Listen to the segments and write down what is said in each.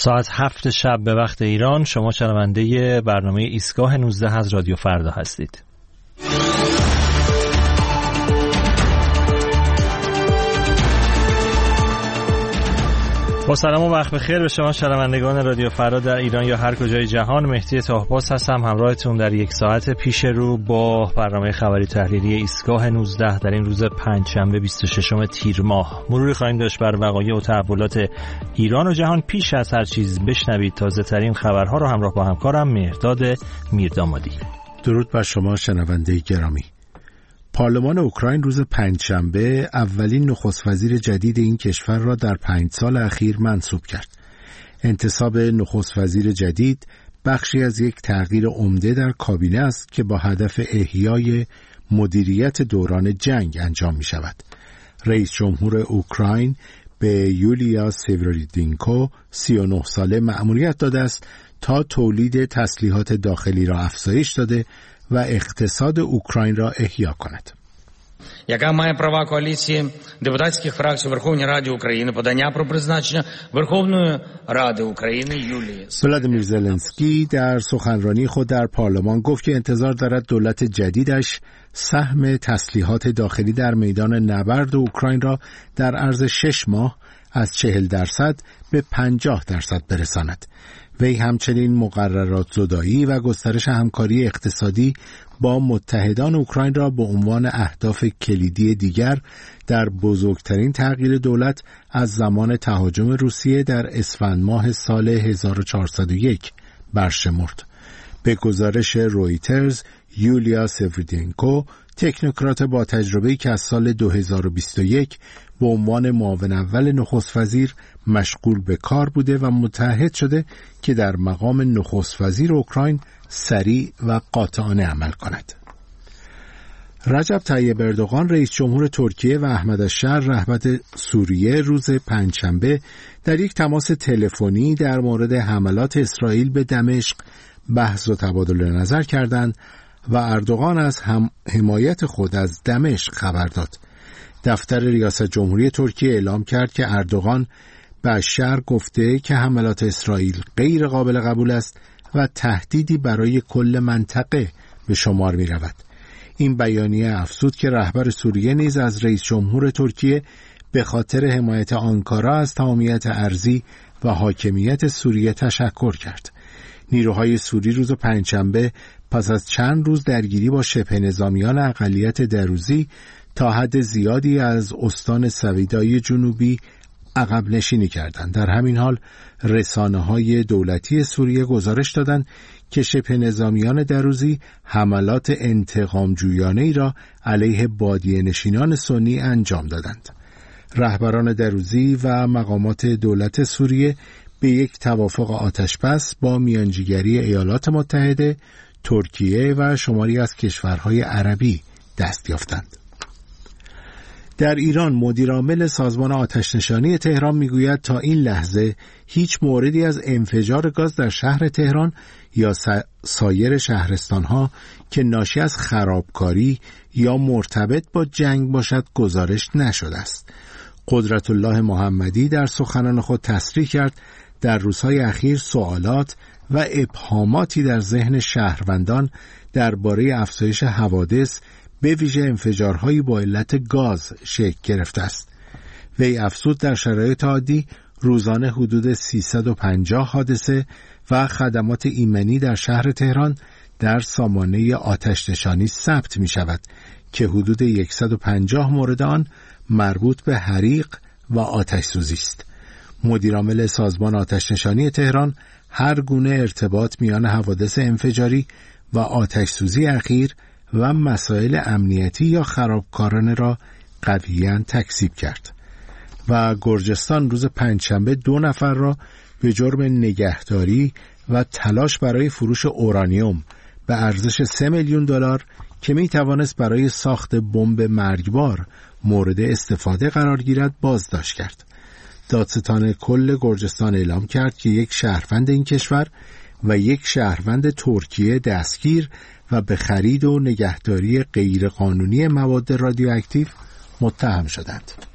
ساعت 7 شب به وقت ایران. شما شنونده برنامه ایستگاه 19 از رادیو فردا هستید. با سلام و وقت بخیر به شما شنوندگان رادیو فردا در ایران یا هر کجای جهان. مهدی طاهباز هستم همراهتون در یک ساعت پیش رو با برنامه خبری تحلیلی ایستگاه 19 در این روز پنجشنبه 26 تیر ماه. مروری خواهیم داشت بر وقایع و تحولات ایران و جهان. پیش از هر چیز بشنوید تازه ترین خبرها رو همراه با همکارم مهرداد میردامادی. درود بر شما شنونده گرامی. پارلمان اوکراین روز پنجشنبه اولین نخست وزیر جدید این کشور را در 5 سال اخیر منصوب کرد. انتصاب نخست وزیر جدید بخشی از یک تغییر عمده در کابینه است که با هدف احیای مدیریت دوران جنگ انجام می شود. رئیس جمهور اوکراین به یولیا سیورودینکو 39 ساله مأموریت داده است تا تولید تسلیحات داخلی را افزایش داده و اقتصاد اوکراین را احیا کند. Яка має права коаліції депутатських фракцій Верховної Ради України подання про призначення Верховної Ради України Юлії. ولادیمیر زلنسکی در سخنرانی خود در پارلمان گفت که انتظار دارد دولت جدیدش سهم تسلیحات داخلی در میدان نبرد اوکراین را در عرض 6 ماه از 40% به 50% برساند. وی همچنین مقررات زدایی و گسترش همکاری اقتصادی با متحدان اوکراین را به عنوان اهداف کلیدی دیگر در بزرگترین تغییر دولت از زمان تهاجم روسیه در اسفند ماه سال 1401 برشمرد. به گزارش رویترز، یولیا سیورودینکو تکنوکرات با تجربه‌ای که از سال 2021 به عنوان معاون اول نخست وزیر مشغول به کار بوده و متعهد شده که در مقام نخست وزیر اوکراین سریع و قاطعانه عمل کند. رجب طیب اردوغان رئیس جمهور ترکیه و احمد الشر رهبر سوریه روز پنجشنبه در یک تماس تلفنی در مورد حملات اسرائیل به دمشق بحث و تبادل نظر کردند و اردوغان از حمایت خود از دمشق خبر داد. دفتر ریاست جمهوری ترکیه اعلام کرد که اردوغان به الشر گفته که حملات اسرائیل غیر قابل قبول است و تهدیدی برای کل منطقه به شمار می رود. این بیانیه افزود که رهبر سوریه نیز از رئیس جمهور ترکیه به خاطر حمایت آنکارا از تمامیت ارضی و حاکمیت سوریه تشکر کرد. نیروهای سوری روز پنجشنبه پس از چند روز درگیری با شبه نظامیان اقلیت دروزی تا حد زیادی از استان سویدای جنوبی عقب نشینی کردند. در همین حال رسانه‌های دولتی سوریه گزارش دادند که شبه نظامیان دروزی حملات انتقام جویانه‌ای را علیه بادیه نشینان سنی انجام دادند. رهبران دروزی و مقامات دولت سوریه به یک توافق آتشبس با میانجیگری ایالات متحده، ترکیه و شماری از کشورهای عربی دست یافتند. در ایران مدیرعامل سازمان آتش‌نشانی تهران میگوید تا این لحظه هیچ موردی از انفجار گاز در شهر تهران یا سایر شهرستانها که ناشی از خرابکاری یا مرتبط با جنگ باشد گزارش نشده است. قدرت الله محمدی در سخنان خود تصریح کرد در روزهای اخیر سوالات و ابهاماتی در ذهن شهروندان درباره افزایش حوادث به ویژه انفجارهایی با علت گاز شکل گرفته است. وی افزود در شرایط عادی روزانه حدود 350 حادثه و خدمات ایمنی در شهر تهران در سامانه آتش‌نشانی ثبت می شود که حدود 150 مورد آن مربوط به حریق و آتش سوزی است. مدیرعامل سازمان آتش‌نشانی تهران هر گونه ارتباط میان حوادث انفجاری و آتش سوزی اخیر و مسائل امنیتی یا خرابکارانه را قویاً تکذیب کرد. و گرجستان روز پنجشنبه 2 نفر را به جرم نگهداری و تلاش برای فروش اورانیوم به ارزش 3 میلیون دلار که می توانست برای ساخت بمب مرگبار مورد استفاده قرار گیرد بازداشت کرد. دادستان کل گرجستان اعلام کرد که یک شهروند این کشور و یک شهروند ترکیه دستگیر و به خرید و نگهداری غیرقانونی مواد رادیواکتیو متهم شدند.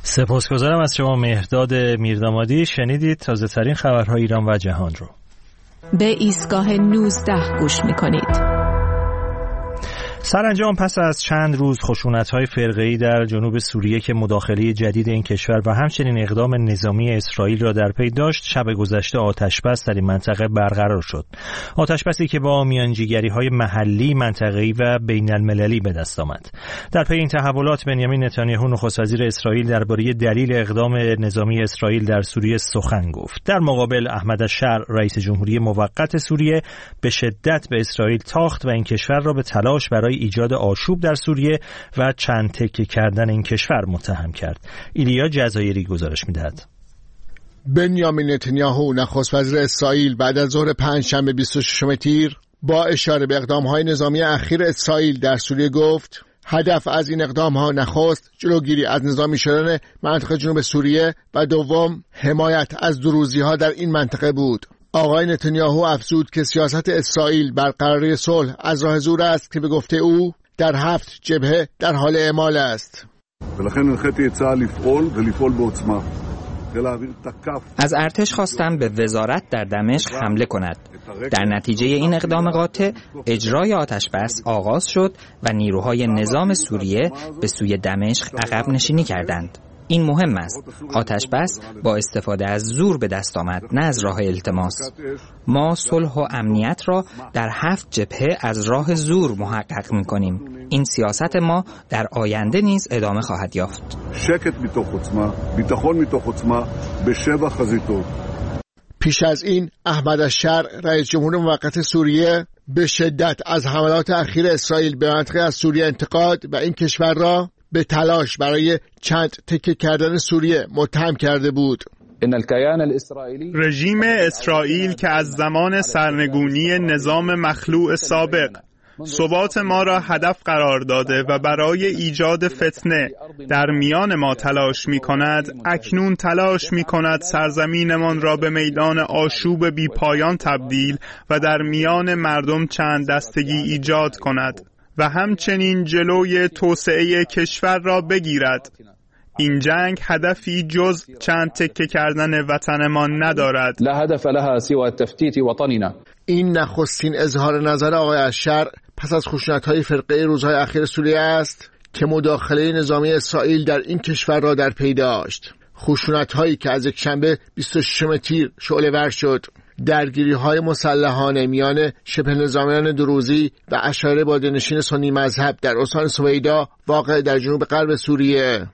سپاسگزارم از شما مهرداد میردامادی. شنیدید تازه ترین خبرهای ایران و جهان رو. به ایستگاه 19 گوش میکنید. سرانجام پس از چند روز خشونت‌های فرقه‌ای در جنوب سوریه که مداخله جدید این کشور و همچنین اقدام نظامی اسرائیل را در پی داشت، شب گذشته آتش‌بس در این منطقه برقرار شد. آتش‌بسی که با میانجیگری‌های محلی، منطقه‌ای و بین‌المللی به دست آمد. در پی این تحولات بنیامین نتانیاهو نخست وزیر اسرائیل درباره دلیل اقدام نظامی اسرائیل در سوریه سخن گفت. در مقابل احمد الشرع رئیس جمهوری موقت سوریه به شدت به اسرائیل تاخت و این کشور را به تلاش برای ایجاد آشوب در سوریه و چند تکه کردن این کشور متهم کرد. ایلیا جزایری گزارش می‌دهد. بنیامین نتانیاهو نخست وزیر اسرائیل بعد از ظهر پنجشنبه 26 تیر با اشاره به اقدام‌های نظامی اخیر اسرائیل در سوریه گفت هدف از این اقدام‌ها نخست جلوگیری از نظامی شدن منطقه جنوب سوریه و دوم حمایت از دروزی‌ها در این منطقه بود. آقای نتانیاهو افزود که سیاست اسرائیل برقراری صلح از راه زور است که به گفته او در 7 جبهه در حال اعمال است. از ارتش خواستم به وزارت در دمشق حمله کند. در نتیجه این اقدام قاطع اجرای آتش‌بس آغاز شد و نیروهای نظام سوریه به سوی دمشق عقب نشینی کردند. این مهم است. آتش‌بس با استفاده از زور به دست آمد، نه از راه التماس. ما صلح و امنیت را در 7 جبهه از راه زور محقق می‌کنیم. این سیاست ما در آینده نیز ادامه خواهد یافت. پیش از این احمد الشرع رئیس جمهور موقت سوریه به شدت از حملات اخیر اسرائیل به منطقه از سوریه انتقاد و این کشور را به تلاش برای چند تکه کردن سوریه متهم کرده بود. رژیم اسرائیل که از زمان سرنگونی نظام مخلوع سابق ثبات ما را هدف قرار داده و برای ایجاد فتنه در میان ما تلاش می کند، اکنون تلاش می کند سرزمینمان را به میدان آشوب بی پایان تبدیل و در میان مردم چند دستگی ایجاد کند و همچنین جلوی توسعه کشور را بگیرد. این جنگ هدفی جز چند تکه کردن وطنمان ندارد. لا هدف لها سوى تفتیت وطننا. این نخستین اظهار نظر آقای الشرع پس از خشونت‌های فرقه‌ای روزهای اخیر سوریه است که مداخله نظامی اسرائیل در این کشور را در پی داشت. خشونت‌هایی که از یکشنبه 26 تیر شعله‌ور شد. درگیری‌های مسلحانه میان شبه نظامیان دروزی و اشاعره بادیه‌نشین سنی مذهب در استان سویدا واقع در جنوب غرب سوریه.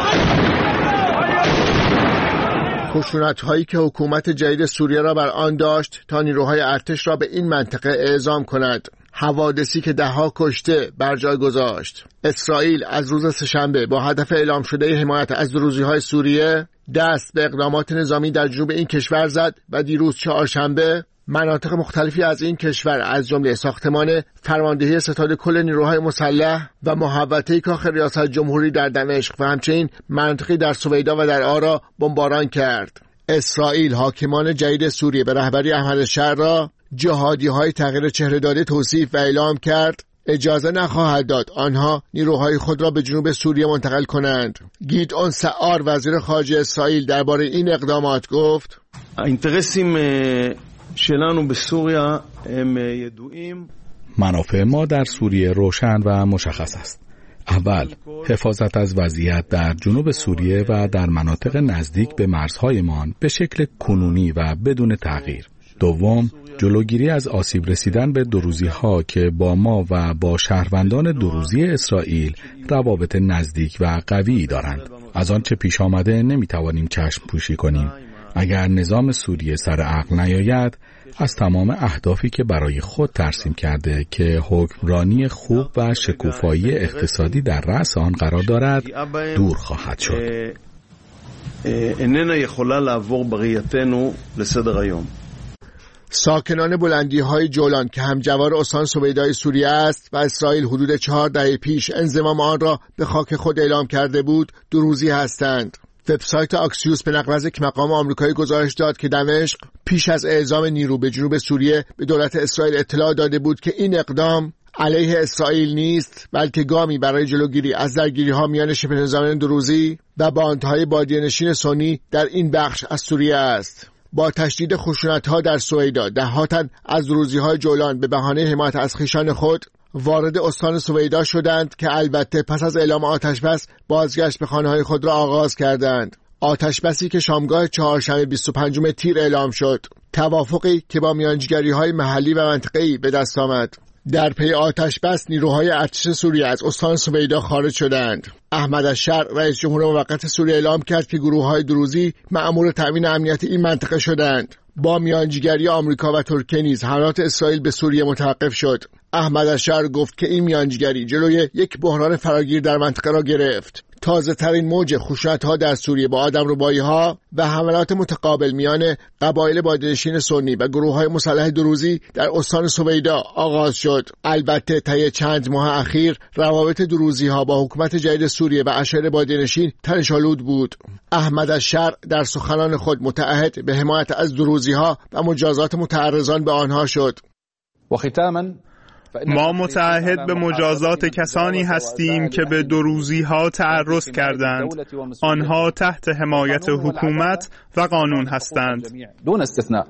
خشونت‌هایی که حکومت جدید سوریه را بر آن داشت تا نیروهای ارتش را به این منطقه اعزام کند. حوادثی که ده‌ها کشته بر جای گذاشت. اسرائیل از روز سه‌شنبه با هدف اعلام شده حمایت از دروزی‌های سوریه دست به اقدامات نظامی در جنوب این کشور زد و دیروز چهارشنبه مناطق مختلفی از این کشور از جمله ساختمان فرماندهی ستاد کل نیروهای مسلح و محوطه کاخ ریاست جمهوری در دمشق و همچنین مناطقی در سویدا و در آرا بمباران کرد. اسرائیل حاکمان جدید سوریه به رهبری احمد الشرع را جهادی‌های تغییر چهره داده توصیف و اعلام کرد اجازه نخواهد داد آنها نیروهای خود را به جنوب سوریه منتقل کنند. گیدئون سعار وزیر خارجه اسرائیل درباره این اقدامات گفت اینترسیم شلانو به سوریه هم یدوئیم. منافع ما در سوریه روشن و مشخص است. اول، حفاظت از وضعیت در جنوب سوریه و در مناطق نزدیک به مرزهایمان به شکل کنونی و بدون تغییر. دوم، جلوگیری از آسیب رسیدن به دروزی‌ها که با ما و با شهروندان دروزی اسرائیل روابط نزدیک و قوی دارند. از آنچه پیش آمده نمی‌توانیم چشم پوشی کنیم. اگر نظام سوریه سر عقل نیاید، از تمام اهدافی که برای خود ترسیم کرده که حکمرانی خوب و شکوفایی اقتصادی در رأس آن قرار دارد، دور خواهد شد. اننا יכולה לעבור בראייתנו לסדר היום. ساکنان بلندی‌های جولان که همجوار استان سویدای سوریه است و اسرائیل حدود 4 دهه پیش انضمام آن را به خاک خود اعلام کرده بود، دروزی هستند. وبسایت آکسیوس به نقل از یک مقام آمریکایی گزارش داد که دمشق پیش از اعزام نیرو به جنوب سوریه به دولت اسرائیل اطلاع داده بود که این اقدام علیه اسرائیل نیست، بلکه گامی برای جلوگیری از درگیری‌ها میان شبه نظامیان دروزی و باندهای بادیه‌نشین سنی در این بخش از سوریه است. با تشدید خشونت‌ها در سویدا، ده‌ها تن از دروزی‌های جولان به بهانه حمایت از خویشان خود وارد استان سویدا شدند که البته پس از اعلام آتشبس بازگشت به خانه‌های خود را آغاز کردند. آتشبسی که شامگاه چهارشنبه 25 تیر اعلام شد، توافقی که با میانجیگری‌های محلی و منطقه‌ای به دست آمد. در پی آتشبس نیروهای ارتش سوریه از استان سویدا خارج شدند. احمد الشرع رئیس جمهور موقت سوریه اعلام کرد که گروه‌های دروزی مأمور تأمین امنیت این منطقه شدند. با میانجیگری آمریکا و ترکیه نیز حملات اسرائیل به سوریه متوقف شد. احمد الشرع گفت که این میانجیگری جلوی یک بحران فراگیر در منطقه را گرفت. تازه ترین موج خشونت‌ها در سوریه با آدمربایی‌ها و حملات متقابل میان قبایل بادیه‌نشین سنی و گروه‌های مسلح دروزی در استان سویدا آغاز شد. البته طی چند ماه اخیر روابط دروزی‌ها با حکومت جدید سوریه و اشایر بادیه‌نشین تنش‌آلود بود. احمد الشرع در سخنان خود متعهد به حمایت از دروزی‌ها و مجازات متعرضان به آنها شد. و ختاماً ما متعهد به مجازات کسانی هستیم که به دروزی‌ها تعرض کردند. آنها تحت حمایت حکومت و قانون هستند. دون استثناء.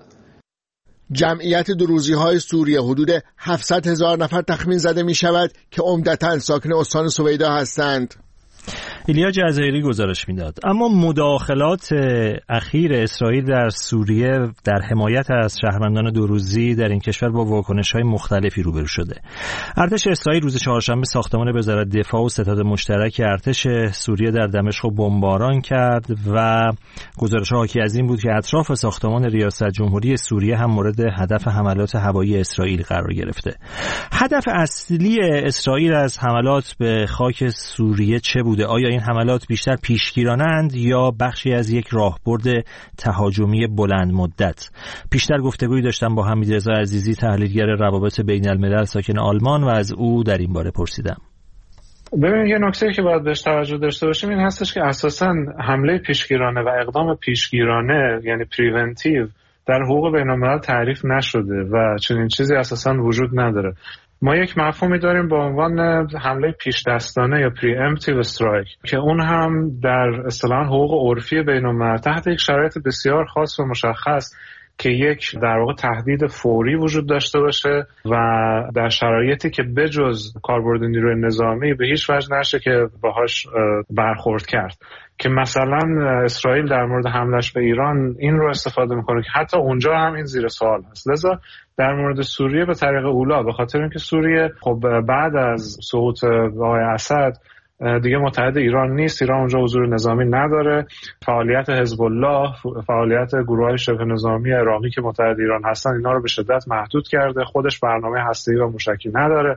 جمعیت دروزی‌های سوریه حدود 700,000 نفر تخمین زده می شود که عمدتاً ساکن استان سویدا هستند. ایلیا جزایری گزارش میداد. اما مداخلات اخیر اسرائیل در سوریه در حمایت از شهروندان دروزی در این کشور با واکنش‌های مختلفی روبرو شده. ارتش اسرائیل روز چهارشنبه ساختمان وزارت دفاع و ستاد مشترک ارتش سوریه در دمشق بمباران کرد و گزارش‌ها حاکی از این بود که اطراف ساختمان ریاست جمهوری سوریه هم مورد هدف حملات هوایی اسرائیل قرار گرفته. هدف اصلی اسرائیل از حملات به خاک سوریه چه بوده؟ آیا این حملات بیشتر پیشگیرانند یا بخشی از یک راهبرد تهاجمی بلند مدت؟ پیشتر گفتگویی داشتم با حمیدرضا عزیزی، تحلیلگر روابط بین الملل ساکن آلمان، و از او در این باره پرسیدم. ببینید، یه نکته که باید بهش توجه داشته باشیم این هستش که اساساً حمله پیشگیرانه و اقدام پیشگیرانه یعنی پریونتیو در حقوق بین الملل تعریف نشده و چنین چیزی اساساً وجود نداره. ما یک مفهومی داریم با عنوان حمله پیش دستانه یا پریامپتیو استرایک که اون هم در اصطلاح حقوق عرفی بین الملل تحت یک شرایط بسیار خاص و مشخص که یک در واقع تهدید فوری وجود داشته باشه و در شرایطی که بجز کاربرد نیروی نظامی به هیچ وجه نشه که باهاش برخورد کرد، که مثلا اسرائیل در مورد حملش به ایران این رو استفاده میکنه که حتی اونجا هم این زیر سوال هست. لذا در مورد سوریه به طریق اولا، به خاطر اینکه سوریه خب بعد از سقوط آقای اسد دیگه متحد ایران نیست، ایران اونجا حضور نظامی نداره، فعالیت حزب الله، فعالیت گروه‌های شبه نظامی عراقی که متحد ایران هستن اینا رو به شدت محدود کرده، خودش برنامه هسته‌ای و موشکی نداره.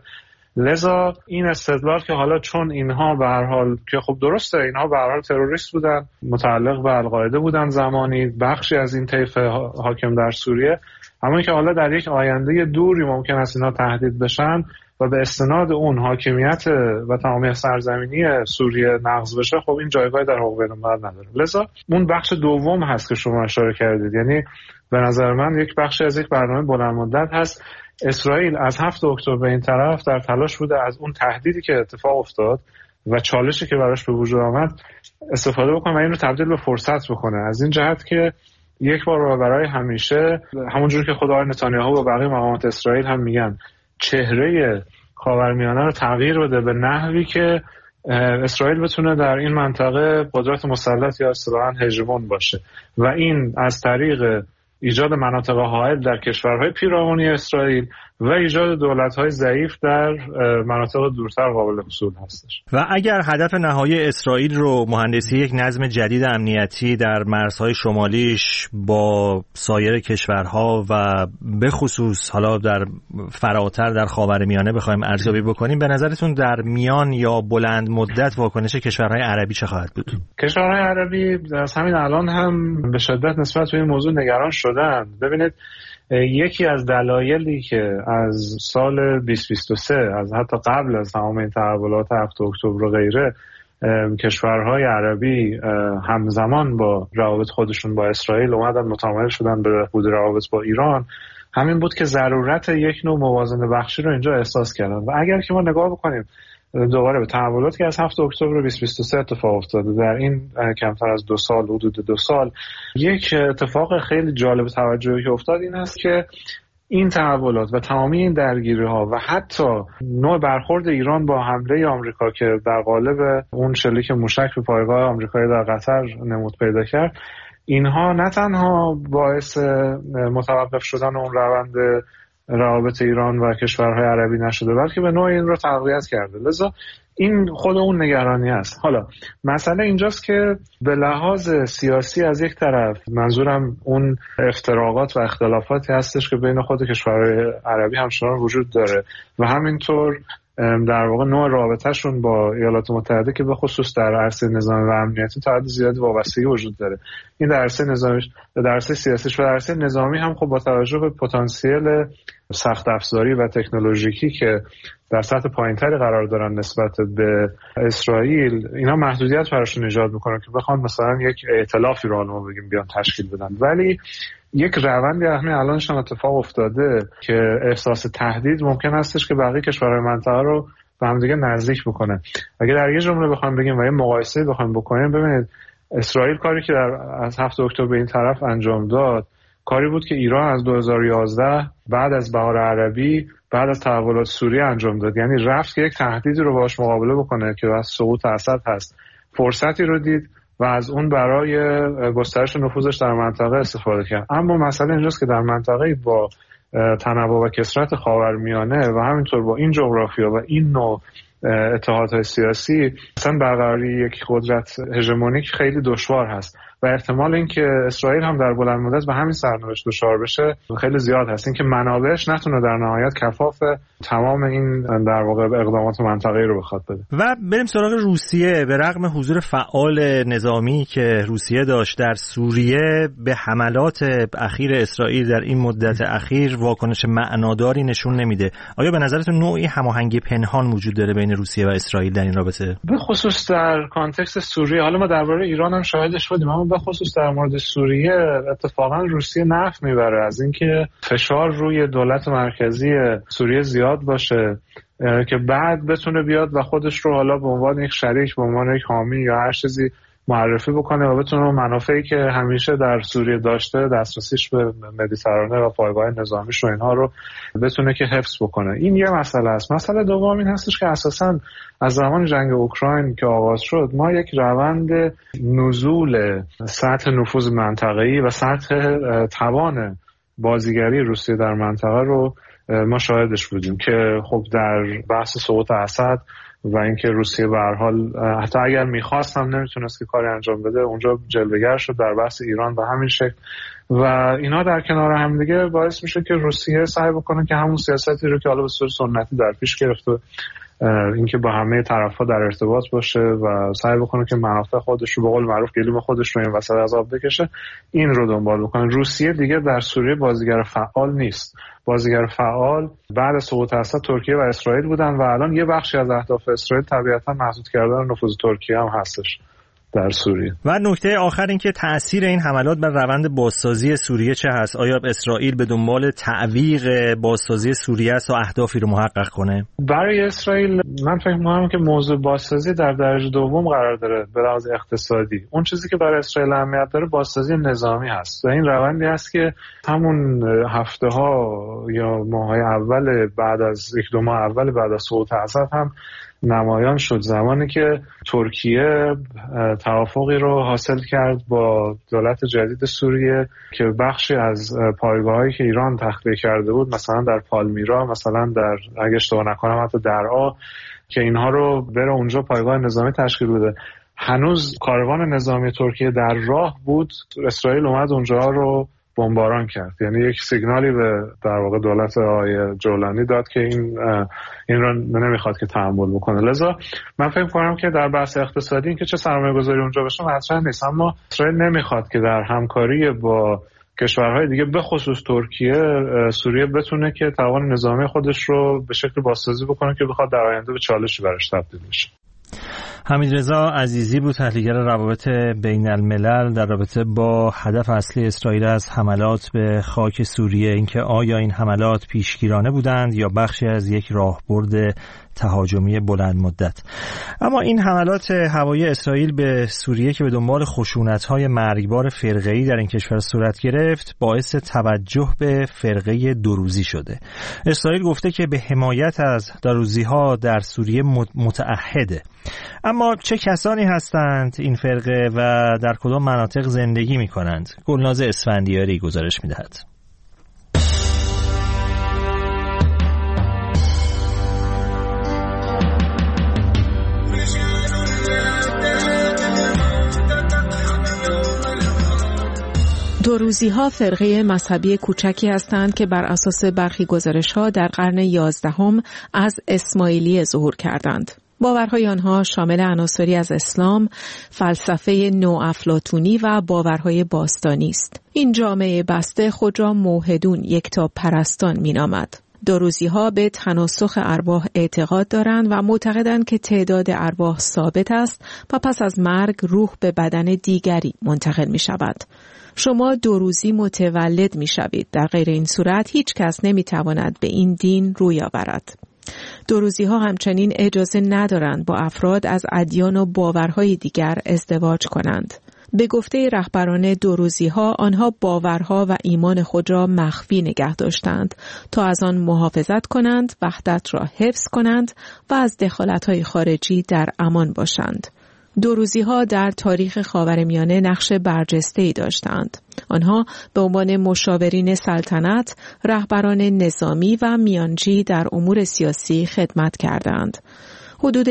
لذا این استدلال که حالا چون اینها به هر حال که خب درسته اینها به هر حال تروریست بودن، متعلق به القاعده بودن زمانی، بخشی از این طیف حاکم در سوریه، اما اینکه حالا در یک آینده دوری ممکن است اینها تهدید بشن و به استناد اون حاکمیت و تمامی سرزمینی سوریه نقض بشه، خب این جایگاهی در حقوق بین‌الملل نداره. لذا اون بخش دوم هست که شما اشاره کردید، یعنی به نظر من یک بخشی از یک برنامه بلند مدت هست. اسرائیل از 7 اکتبر به این طرف در تلاش بوده از اون تهدیدی که اتفاق افتاد و چالشی که براش به وجود آمد استفاده بکنه و این رو تبدیل به فرصت بکنه، از این جهت که یک بار و برای همیشه، همونجور که خود آقای نتانیاهو و بقیه مقامات اسرائیل هم میگن، چهره خاورمیانه رو تغییر بده به نحوی که اسرائیل بتونه در این منطقه قدرت مسلط یا اصطلاحاً هژمون باشه و این از طریق ایجاد مناطق حائل در کشورهای پیرامونی اسرائیل و ایجاد دولت‌های ضعیف در مناطق دورتر قابل حصول هستش. و اگر هدف نهایی اسرائیل رو مهندسی یک نظم جدید امنیتی در مرزهای شمالیش با سایر کشورها و به خصوص حالا در فراتر در خاورمیانه بخوایم ارزیابی بکنیم، به نظرتون در میان یا بلند مدت واکنش کشورهای عربی چه خواهد بود؟ کشورهای عربی از همین الان هم به شدت نسبت به این موضوع نگران شدن. ببینید، یکی از دلایلی که از سال 2023 از حتی قبل از تمام این تحولات 7 اکتبر و غیره کشورهای عربی همزمان با روابط خودشون با اسرائیل اومدن متمایل شدن به بهبود روابط با ایران، همین بود که ضرورت یک نوع موازنه بخشی رو اینجا احساس کردن. و اگر که ما نگاه بکنیم دوباره به تحولاتی که از 7 اکتبر 2023 اتفاق افتاده در این کمتر از 2 سال، حدود 2 سال، یک اتفاق خیلی جالب توجهی که افتاد این است که این تحولات و تمامی این درگیری‌ها و حتی نوع برخورد ایران با حمله آمریکا که در قالب اون شلیک موشک به پایگاه آمریکایی در قطر نمود پیدا کرد، اینها نه تنها باعث متوقف شدن اون روند روابط ایران و کشورهای عربی نشده، بلکه به نوعی این رو تقویت کرده. لذا این خود اون نگرانی است. حالا مسئله اینجاست که به لحاظ سیاسی از یک طرف، منظورم اون افتراقات و اختلافاتی هستش که بین خود کشورهای عربی همچنان وجود داره و همینطور در واقع نوع رابطهشون با ایالات متحده که به خصوص در عرصه نظامی و امنیتی تا حد زیادی وابستگی وجود داره. این در عرصه نظامیش، در عرصه سیاسیش و در عرصه نظامی هم خب با توجه به پتانسیل سخت افزاری و تکنولوژیکی که در سطح پایینتری قرار دارن نسبت به اسرائیل، اینا محدودیت براشون ایجاد میکنه که بخوان مثلا یک ائتلافی رو ما بگیم بیان تشکیل بدن. ولی یک روندی همین الانش هم اتفاق افتاده که احساس تهدید ممکن هستش که بقیه کشورهای منطقه رو به هم دیگه نزدیک بکنه. اگه در یه جمله بخوام بگیم و یه مقایسه بخوام بکنیم، ببینید اسرائیل کاری که از 7 اکتبر به این طرف انجام داد، کاری بود که ایران از 2011 بعد از بهار عربی، بعد از تحولات سوریه انجام داد. یعنی رفت که یک تهدیدی رو باهاش مقابله بکنه که از سقوط اسد هست، فرصتی رو دید و از اون برای گسترش نفوذش در منطقه استفاده کرد. اما مسئله اینجاست که در منطقه با تنوع و کثرت خاورمیانه و همینطور با این جغرافیا و این نوع اتحادهای سیاسی، اصلا برقراری یک قدرت هژمونیک خیلی دشوار هست و احتمال اینکه اسرائیل هم در بلند مدت به همین سرنوشت دچار بشه خیلی زیاد هست، اینکه منابعش نتونه در نهایت کفاف تمام این در واقع اقدامات منطقه‌ای رو بخواد بده. و بریم سراغ روسیه. به رغم حضور فعال نظامی که روسیه داشت در سوریه، به حملات اخیر اسرائیل در این مدت اخیر واکنش معناداری نشون نمیده. آیا به نظرتون نوعی هماهنگی پنهان وجود داره بین روسیه و اسرائیل در این رابطه؟ به خصوص در کانتکست سوریه، حالا ما درباره ایران هم شاهدش بودیم، اما به خصوص در مورد سوریه اتفاقا روسیه نفع میبره از اینکه فشار روی دولت مرکزی سوریه زیاد باشه که بعد بتونه بیاد و خودش رو حالا به عنوان یک شریک، به عنوان یک حامی یا هر چیزی معرفی بکنه و بتونه منافعی که همیشه در سوریه داشته، دسترسیش به مدیترانه و پایگاه نظامیش و اینها رو بتونه که حفظ بکنه. این یه مسئله است. مسئله دوم این هستش که اساساً از زمان جنگ اوکراین که آغاز شد، ما یک روند نزول سطح نفوذ منطقه‌ای و سطح توان بازیگری روسیه در منطقه رو ما شاهدش بودیم که خب در بحث سقوط اسد و اینکه روسیه به هر حال حتی اگر می‌خواست هم نمیتونست که کاری انجام بده، اونجا جلوه‌گر شد. در بحث ایران به همین شکل و اینا در کنار هم دیگه باعث میشه که روسیه سعی بکنه که همون سیاستی رو که حالا به صورت سنتی در پیش گرفته، اینکه با همه طرف‌ها در ارتباط باشه و سعی بکنه که منافع خودش رو به قول معروف گلیم خودش رو این وسط از آب بکشه، این رو دنبال بکنه. روسیه دیگه در سوریه بازیگر فعال نیست. بازیگر فعال بعد از سقوط اسد ترکیه و اسرائیل بودن و الان یه بخشی از اهداف اسرائیل طبیعتاً محدود کردن نفوذ ترکیه هم هستش در سوریه. و نکته آخر این که تأثیر این حملات بر روند بازسازی سوریه چه هست؟ آیا اسرائیل به دنبال تعویق بازسازی سوریه است و اهدافی رو محقق کنه؟ برای اسرائیل من فکر می‌کنم که موضوع بازسازی در درجه دوم قرار داره به لحاظ اقتصادی. اون چیزی که برای اسرائیل اهمیت داره بازسازی نظامی هست و این روندی است که همون هفته‌ها یا ماه‌های اول بعد از 1-2 ماه اول بعد از سقوط اسد هم نمایان شد، زمانی که ترکیه توافقی رو حاصل کرد با دولت جدید سوریه که بخشی از پایگاهایی که ایران تخلیه کرده بود، مثلا در پالمیرا، مثلا در اگه اشتباه نکنم حتی درعا، که اینها رو بره اونجا پایگاه نظامی تشکیل بده. هنوز کاروان نظامی ترکیه در راه بود، اسرائیل اومد اونجا رو بمباران کرد. یعنی یک سیگنالی به در واقع دولت آقای جولانی داد که این رو نمیخواد که تحمل بکنه. لذا من فکر کنم که در بحث اقتصادی این که چه سرمایه‌گذاری اونجا بشه مطرح نیست، اما اسرائیل نمیخواد که در همکاری با کشورهای دیگه به خصوص ترکیه سوریه بتونه که توان نظامی خودش رو به شکل بازسازی بکنه که بخواد در آینده به چالشی براش تبدیل بشه. حمیدرضا عزیزی بود، تحلیلگر روابط بین الملل در رابطه با هدف اصلی اسرائیل از حملات به خاک سوریه، اینکه آیا این حملات پیشگیرانه بودند یا بخشی از یک راهبرد تهاجمی بلند مدت. اما این حملات هوایی اسرائیل به سوریه که به دنبال خشونت‌های مرگبار فرقه‌ای در این کشور صورت گرفت، باعث توجه به فرقه دروزی شده. اسرائیل گفته که به حمایت از دروزی‌ها در سوریه متعهده. اما چه کسانی هستند این فرقه و در کدام مناطق زندگی می‌کنند؟ گلناز اسفندیاری گزارش می‌دهد. دروزی‌ها فرقه مذهبی کوچکی هستند که بر اساس برخی گزارش‌ها در قرن 11 از اسماعیلیه ظهور کردند. باورهای آنها شامل عناصری از اسلام، فلسفه نوافلاطونی و باورهای باستانی است. این جامعه بسته خود را موحدون یکتا پرستان می‌نامد. دروزی‌ها به تناسخ ارواح اعتقاد دارند و معتقدند که تعداد ارواح ثابت است و پس از مرگ روح به بدن دیگری منتقل می‌شود. شما دروزی متولد می‌شوید. در غیر این صورت هیچ کس نمی‌تواند به این دین روی آورد. دروزی‌ها همچنین اجازه ندارند با افراد از ادیان و باورهای دیگر ازدواج کنند. به گفته رهبران دروزی‌ها، آنها باورها و ایمان خود را مخفی نگه داشتند تا از آن محافظت کنند، وحدت را حفظ کنند و از دخالت‌های خارجی در امان باشند. دروزی‌ها در تاریخ خاورمیانه نقش برجسته‌ای داشتند. آنها به عنوان مشاورین سلطنت، رهبران نظامی و میانجی در امور سیاسی خدمت کردند. حدود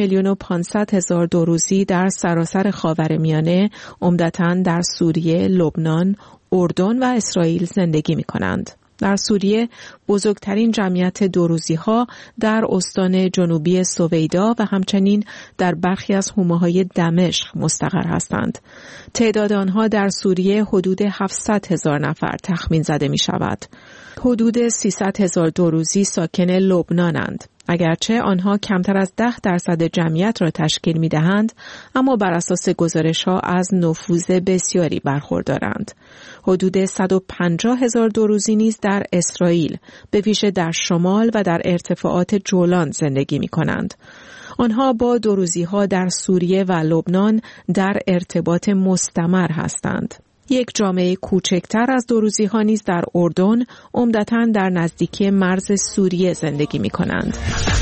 1,500,000 دروزی در سراسر خاورمیانه، عمدتاً در سوریه، لبنان، اردن و اسرائیل زندگی می‌کنند. در سوریه بزرگترین جمعیت دروزی‌ها در استان جنوبی سویدا و همچنین در برخی از حومه‌های دمشق مستقر هستند. تعداد آنها در سوریه حدود 700,000 نفر تخمین زده می‌شود. حدود 300,000 دروزی ساکن لبنانند. اگرچه آنها کمتر از 10% جمعیت را تشکیل می‌دهند، اما بر اساس گزارش‌ها از نفوذ بسیاری برخوردارند. حدود 150,000 دروزی نیز در اسرائیل، به ویژه در شمال و در ارتفاعات جولان زندگی می‌کنند. آنها با دروزی‌ها در سوریه و لبنان در ارتباط مستمر هستند. یک جامعه کوچکتر از دروزی‌ها نیز در اردن، عمدتاً در نزدیکی مرز سوریه زندگی می‌کنند.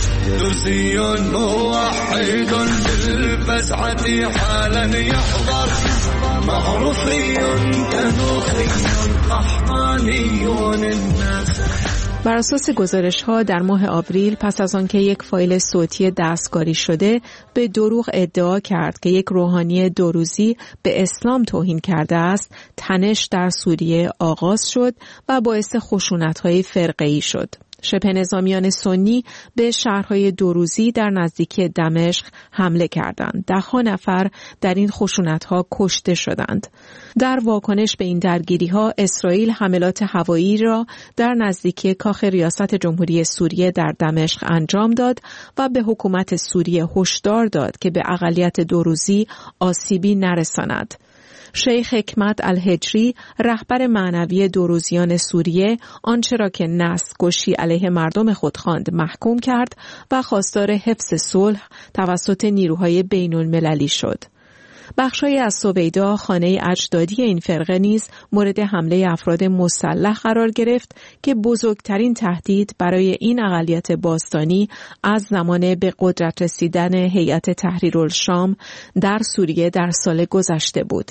بر اساس گزارش‌ها در ماه آوریل، پس از آنکه یک فایل صوتی دستکاری شده به دروغ ادعا کرد که یک روحانی دروزی به اسلام توهین کرده است، تنش در سوریه آغاز شد و باعث خشونت‌های فرقه‌ای شد. شبه نظامیان سنی به شهرهای دروزی در نزدیکی دمشق حمله کردند. 10 نفر در این خشونت‌ها کشته شدند. در واکنش به این درگیری‌ها، اسرائیل حملات هوایی را در نزدیکی کاخ ریاست جمهوری سوریه در دمشق انجام داد و به حکومت سوریه هشدار داد که به اقلیت دروزی آسیبی نرساند. شیخ حکمت الهجری، رهبر معنوی دروزیان سوریه، آنچه را که نسل‌کشی علیه مردم خود خواند محکوم کرد و خواستار حفظ صلح توسط نیروهای بین‌المللی شد. بخش‌هایی از سویدا، خانه اجدادی این فرقه نیز مورد حمله افراد مسلح قرار گرفت که بزرگترین تهدید برای این اقلیت باستانی از زمان به قدرت رسیدن هیئت تحریرالشام در سوریه در سال گذشته بود.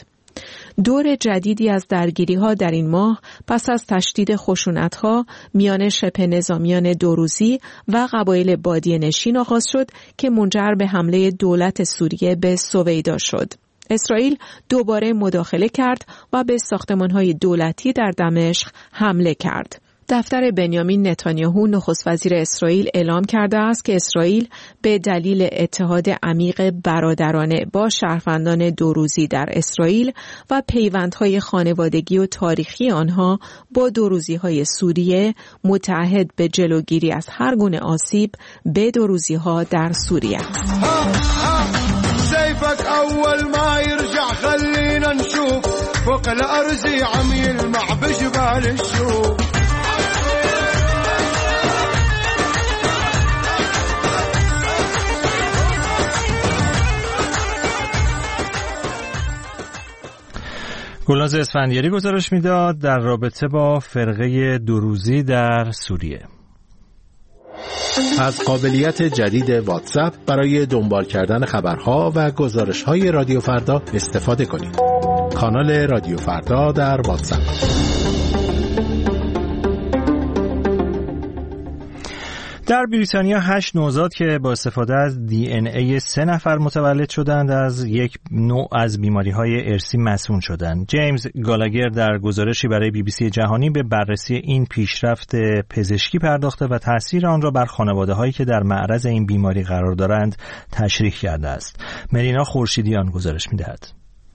دور جدیدی از درگیری‌ها در این ماه پس از تشدید خشونت‌ها میان شبه نظامیان دروزی و قبایل بادیه نشین آغاز شد که منجر به حمله دولت سوریه به سویدا شد. اسرائیل دوباره مداخله کرد و به ساختمان‌های دولتی در دمشق حمله کرد. دفتر بنیامین نتانیاهو نخست وزیر اسرائیل اعلام کرده است که اسرائیل به دلیل اتحاد عمیق برادرانه با شهروندان دروزی در اسرائیل و پیوندهای خانوادگی و تاریخی آنها با دروزی‌های سوریه متعهد به جلوگیری از هر گونه آسیب به دروزی‌ها در سوریه است. صوتك أول ما يرجع خلينا نشوف فوق الأرزي عم يلمع بجبال الشوف. گلناز اسفندیاری گزارش میداد در رابطه با فرقه دوروزی در سوریه. از قابلیت جدید واتساپ برای دنبال کردن خبرها و گزارش‌های رادیو فردا استفاده کنید. کانال رادیو فردا در واتساپ. در بریتانیا 8 نوزاد که با استفاده از DNA 3 نفر متولد شدند از یک نوع از بیماری‌های ارثی مسموم شدند. جیمز گالاگر در گزارشی برای BBC جهانی به بررسی این پیشرفت پزشکی پرداخته و تأثیر آن را بر خانواده‌هایی که در معرض این بیماری قرار دارند تشریح کرده است. مرینا خورشیدیان گزارش می‌دهد.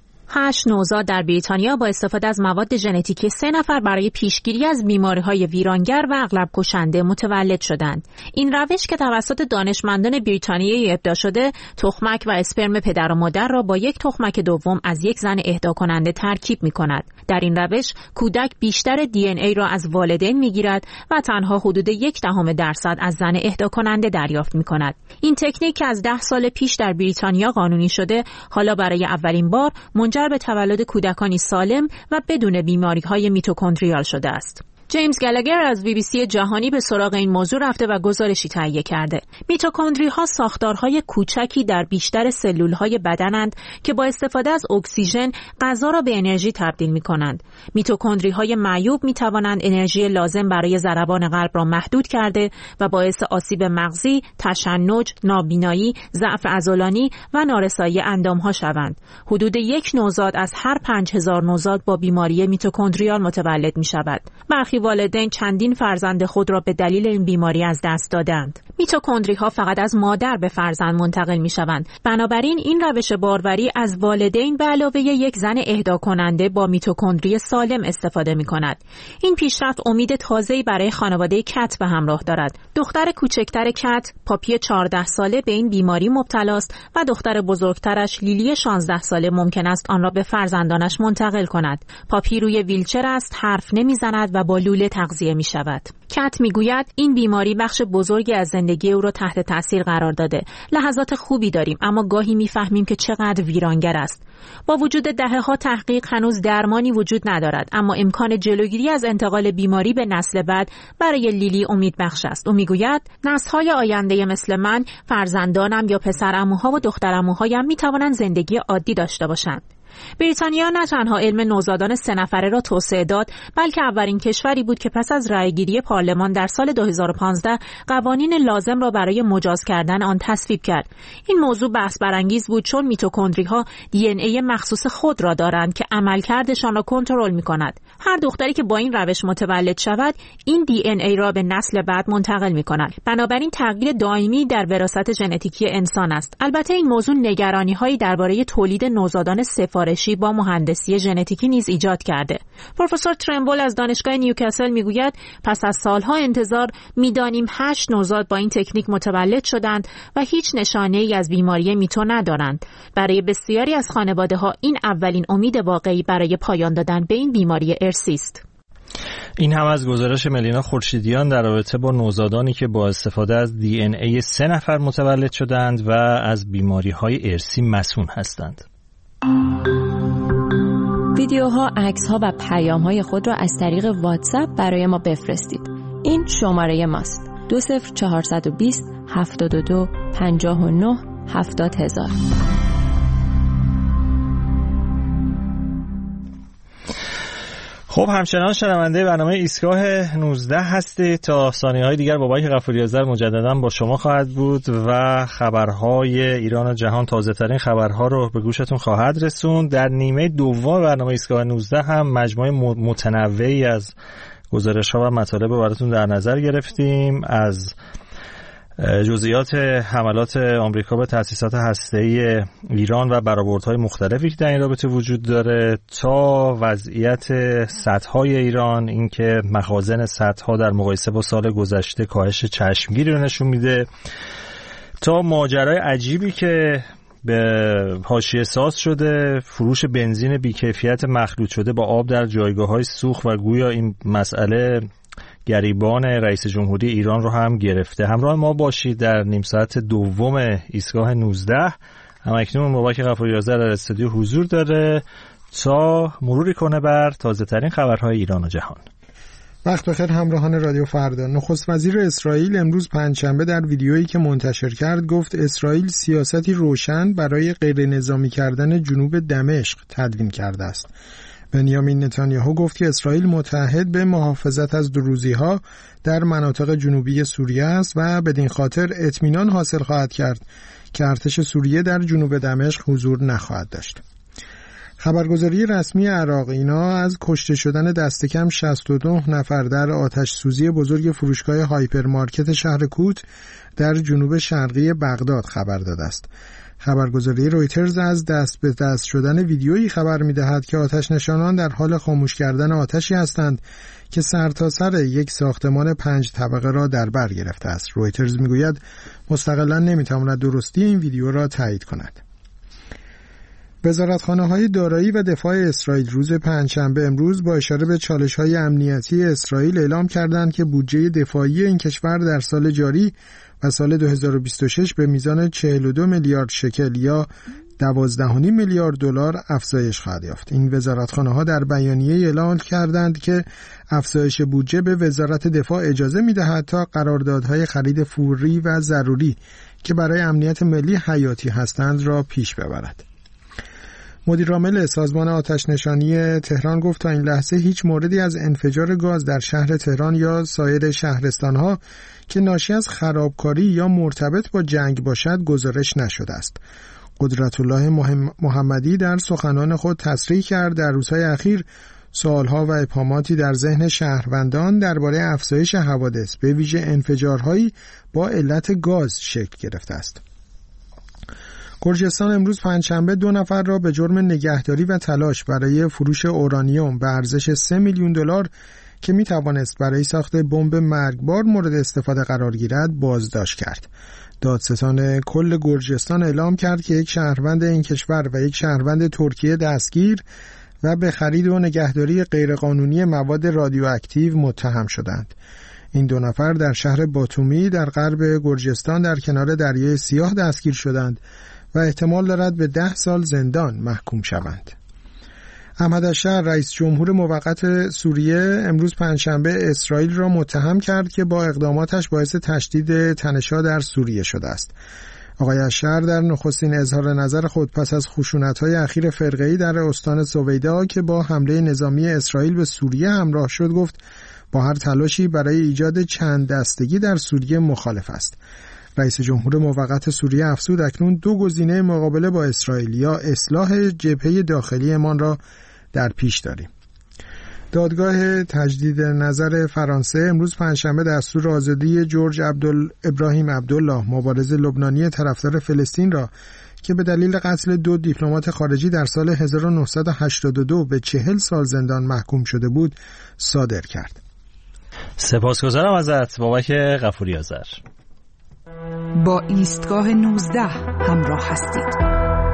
8 نوزاد در بریتانیا با استفاده از مواد ژنتیکی 3 نفر برای پیشگیری از بیماری‌های ویرانگر و اغلب کشنده متولد شدند. این روش که توسط دانشمندان بریتانیایی ابداع شده، تخمک و اسپرم پدر و مادر را با یک تخمک دوم از یک زن اهدا کننده ترکیب می‌کند. در این روش کودک بیشتر DNA را از والدین می‌گیرد و تنها حدود 0.1% از زن اهدا کننده دریافت می‌کند. این تکنیک که از 10 سال پیش در بریتانیا قانونی شده، حالا برای اولین بار منجر به تولد کودکانی سالم و بدون بیماری‌های میتوکندریال شده است. جیمز گالاگر از BBC جهانی به سراغ این موضوع رفته و گزارشی تهیه کرده. میتوکندری‌ها ساختارهای کوچکی در بیشتر سلول‌های بدنند که با استفاده از اکسیژن غذا را به انرژی تبدیل می‌کنند. میتوکندری‌های معیوب می‌توانند انرژی لازم برای ضربان قلب را محدود کرده و باعث آسیب مغزی، تشنج، نابینایی، ضعف عضلانی و نارسایی اندام‌ها شوند. حدود 1 نوزاد از هر 5000 نوزاد با بیماری میتوکندریال متولد می‌شود. برخی والدین چندین فرزند خود را به دلیل این بیماری از دست دادند. میتوکندری‌ها فقط از مادر به فرزند منتقل می‌شوند. بنابراین این روش باروری از والدین به علاوه یک زن اهدا کننده با میتوکندری سالم استفاده می‌کند. این پیشرفت امید تازه‌ای برای خانواده کت به همراه دارد. دختر کوچکتر کت، پاپی 14 ساله به این بیماری مبتلا است و دختر بزرگترش لیلی 16 ساله ممکن است آن را به فرزندانش منتقل کند. پاپی روی ویلچر است، حرف نمی‌زند و با لوله تغذیه می‌شود. کت می‌گوید این بیماری بخش بزرگی از زندگی او را تحت تاثیر قرار داده. لحظات خوبی داریم اما گاهی می‌فهمیم که چقدر ویرانگر است. با وجود دهه‌ها تحقیق هنوز درمانی وجود ندارد، اما امکان جلوگیری از انتقال بیماری به نسل بعد برای لیلی امیدبخش است. او می‌گوید نسل‌های آینده مثل من، فرزندانم یا پسرعموها و دخترعموهایم می‌توانند زندگی عادی داشته باشند. بریتانیا نه تنها علم نوزادان 3 نفره را توسعه داد، بلکه اولین کشوری بود که پس از رأیگیری پارلمان در سال 2015 قوانین لازم را برای مجاز کردن آن تصویب کرد. این موضوع بحث برانگیز بود چون میتوکندری‌ها DNA مخصوص خود را دارند که عملکردشان را کنترل می‌کند. هر دختری که با این روش متولد شود، این DNA را به نسل بعد منتقل می‌کند. بنابراین تغییر دائمی در وراثت ژنتیکی انسان است. البته این موضوع نگرانی‌هایی درباره تولید نوزادان سفارشی با مهندسی ژنتیکی نیز ایجاد کرده. پروفسور ترمبول از دانشگاه نیوکاسل میگوید پس از سالها انتظار میدانیم 8 نوزاد با این تکنیک متولد شدند و هیچ نشانه‌ای از بیماری میتو ندارند. برای بسیاری از خانواده‌ها این اولین امید واقعی برای پایان دادن به این بیماری ارثی است. این هم از گزارش ملینا خورشیدیان در رابطه با نوزادانی که با استفاده از DNA 3 نفر متولد شدند و از بیماری‌های ارثی مسئول هستند. ویدیوها، عکس‌ها و پیام‌های خود را از طریق واتساپ برای ما بفرستید. این شماره ماست: 20420 72 59 70000. خب همچنان شنونده برنامه ایستگاه 19 هستید. تا ثانیه‌های دیگر بابک غفوری آذر مجددا با شما خواهد بود و خبرهای ایران و جهان، تازه‌ترین خبرها رو به گوشتون خواهد رسوند. در نیمه دوم برنامه ایستگاه 19 هم مجموعه متنوعی از گزارش‌ها و مطالب رو براتون در نظر گرفتیم، از جزئیات حملات آمریکا به تأسیسات هسته‌ای ایران و برآوردهای مختلفی که در این رابطه وجود داره، تا وضعیت سدهای ایران، اینکه مخازن سدها در مقایسه با سال گذشته کاهش چشمگیری رو نشون میده، تا ماجرای عجیبی که به حاشیه ساز شده، فروش بنزین بیکیفیت مخلوط شده با آب در جایگاه‌های سوخت و گویا این مسئله گریبان رئیس جمهوری ایران رو هم گرفته. همراه ما باشید در نیم ساعت دوم ایستگاه 19. همکنون مبارک غفوری‌آذر در استودیو حضور داره تا مروری کنه بر تازه ترین خبرهای ایران و جهان. وقت بخیر همراهان رادیو فردا. نخست وزیر اسرائیل امروز پنجشنبه در ویدیویی که منتشر کرد گفت اسرائیل سیاستی روشن برای غیر نظامی کردن جنوب دمشق تدوین کرده است. بنیامین نتانیاهو گفت که اسرائیل متعهد به محافظت از دروزی‌ها در مناطق جنوبی سوریه است و بدین خاطر اطمینان حاصل خواهد کرد که ارتش سوریه در جنوب دمشق حضور نخواهد داشت. خبرگزاری رسمی عراق اینا از کشته شدن دست کم 62 نفر در آتش سوزی بزرگ فروشگاه هایپرمارکت شهر کوت در جنوب شرقی بغداد خبر داده است. خبرگزاری رویترز از دست به دست شدن ویدیویی خبر می‌دهد که آتش نشانان در حال خاموش کردن آتشی هستند که سرتاسر یک ساختمان 5 طبقه را در بر گرفته است. رویترز می‌گوید مستقلاً نمی‌تواند درستی این ویدیو را تایید کند. وزارتخانه‌های دارایی و دفاع اسرائیل روز پنجشنبه امروز با اشاره به چالش‌های امنیتی اسرائیل اعلام کردند که بودجه دفاعی این کشور در سال جاری و سال 2026 به میزان 42 میلیارد شکل یا 12.5 میلیارد دلار افزایش خواهد یافت. این وزارتخانه‌ها در بیانیه اعلام کردند که افزایش بودجه به وزارت دفاع اجازه می‌دهد تا قراردادهای خرید فوری و ضروری که برای امنیت ملی حیاتی هستند را پیش ببرد. مدیرعامل سازمان آتش‌نشانی تهران گفت تا این لحظه هیچ موردی از انفجار گاز در شهر تهران یا سایر شهرستان‌ها که ناشی از خرابکاری یا مرتبط با جنگ باشد گزارش نشده است. قدرت‌الله محمدی در سخنان خود تصریح کرد در روزهای اخیر سوالها و ابهاماتی در ذهن شهروندان درباره افزایش حوادث به ویژه انفجارهایی با علت گاز شکل گرفته است. گرجستان امروز پنجشنبه 2 نفر را به جرم نگهداری و تلاش برای فروش اورانیوم به ارزش 3 میلیون دلار که می توانست برای ساخت بمب مرگبار مورد استفاده قرار گیرد بازداشت کرد. دادستان کل گرجستان اعلام کرد که یک شهروند این کشور و یک شهروند ترکیه دستگیر و به خرید و نگهداری غیرقانونی مواد رادیواکتیو متهم شدند. این 2 نفر در شهر باتومی در غرب گرجستان در کنار دریای سیاه دستگیر شدند و احتمال دارد به 10 سال زندان محکوم شوند. احمد الشهر رئیس جمهور موقت سوریه امروز پنجشنبه اسرائیل را متهم کرد که با اقداماتش باعث تشدید تنش‌ها در سوریه شده است. آقای الشهر در نخستین اظهار نظر خود پس از خشونت‌های اخیر فرقه‌ای در استان سویدا که با حمله نظامی اسرائیل به سوریه همراه شد گفت با هر تلاشی برای ایجاد چند دستگی در سوریه مخالف است. رئیس جمهور موقت سوریه افزود اکنون 2 گزینه مقابله با اسرائیل یا اصلاح جبهه داخلیمان را در پیش داریم. دادگاه تجدید نظر فرانسه امروز پنجشنبه دستور آزادی جورج ابراهیم عبدالله مبارز لبنانی طرفدار فلسطین را که به دلیل قتل 2 دیپلمات خارجی در سال 1982 به 40 سال زندان محکوم شده بود صادر کرد. سپاسگزارم ازت بابک غفوری‌آذر. با ایستگاه 19 همراه هستید.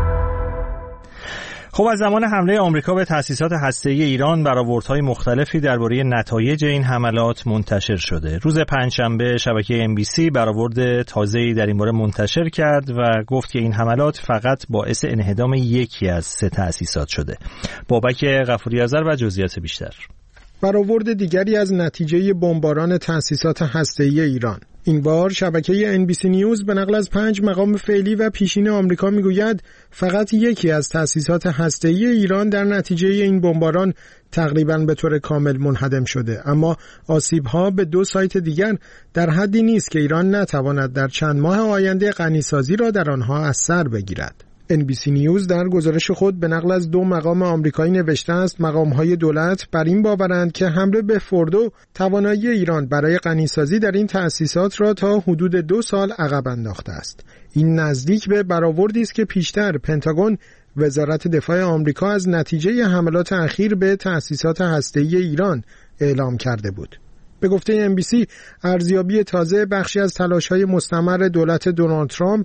خب از زمان حمله آمریکا به تأسیسات هسته‌ای ایران برآوردهای مختلفی درباره نتایج این حملات منتشر شده. روز پنجشنبه شبکه MBC برآورد تازه‌ای در این باره منتشر کرد و گفت که این حملات فقط باعث انهدام یکی از 3 تأسیسات شده. بابک غفوری‌آذر و جزئیات بیشتر. برآورد دیگری از نتیجه بمباران تأسیسات هسته‌ای ایران. این بار شبکه NBC نیوز به نقل از 5 مقام فعلی و پیشین آمریکا میگوید فقط یکی از تأسیسات هسته‌ای ایران در نتیجه این بمباران تقریباً به طور کامل منهدم شده، اما آسیب‌ها به 2 سایت دیگر در حدی نیست که ایران نتواند در چند ماه آینده غنیسازی را در آنها از سر بگیرد. NBC نیوز در گزارش خود به نقل از 2 مقام آمریکایی نوشته است مقام‌های دولت بر این باورند که حمله به فوردو توانایی ایران برای غنیسازی در این تأسیسات را تا حدود 2 سال عقب انداخته است. این نزدیک به برآوردی است که پیشتر پنتاگون وزارت دفاع آمریکا از نتیجه حملات اخیر به تأسیسات هسته‌ای ایران اعلام کرده بود. به گفته NBC ارزیابی تازه بخشی از تلاش‌های مستمر دولت دونالد ترامپ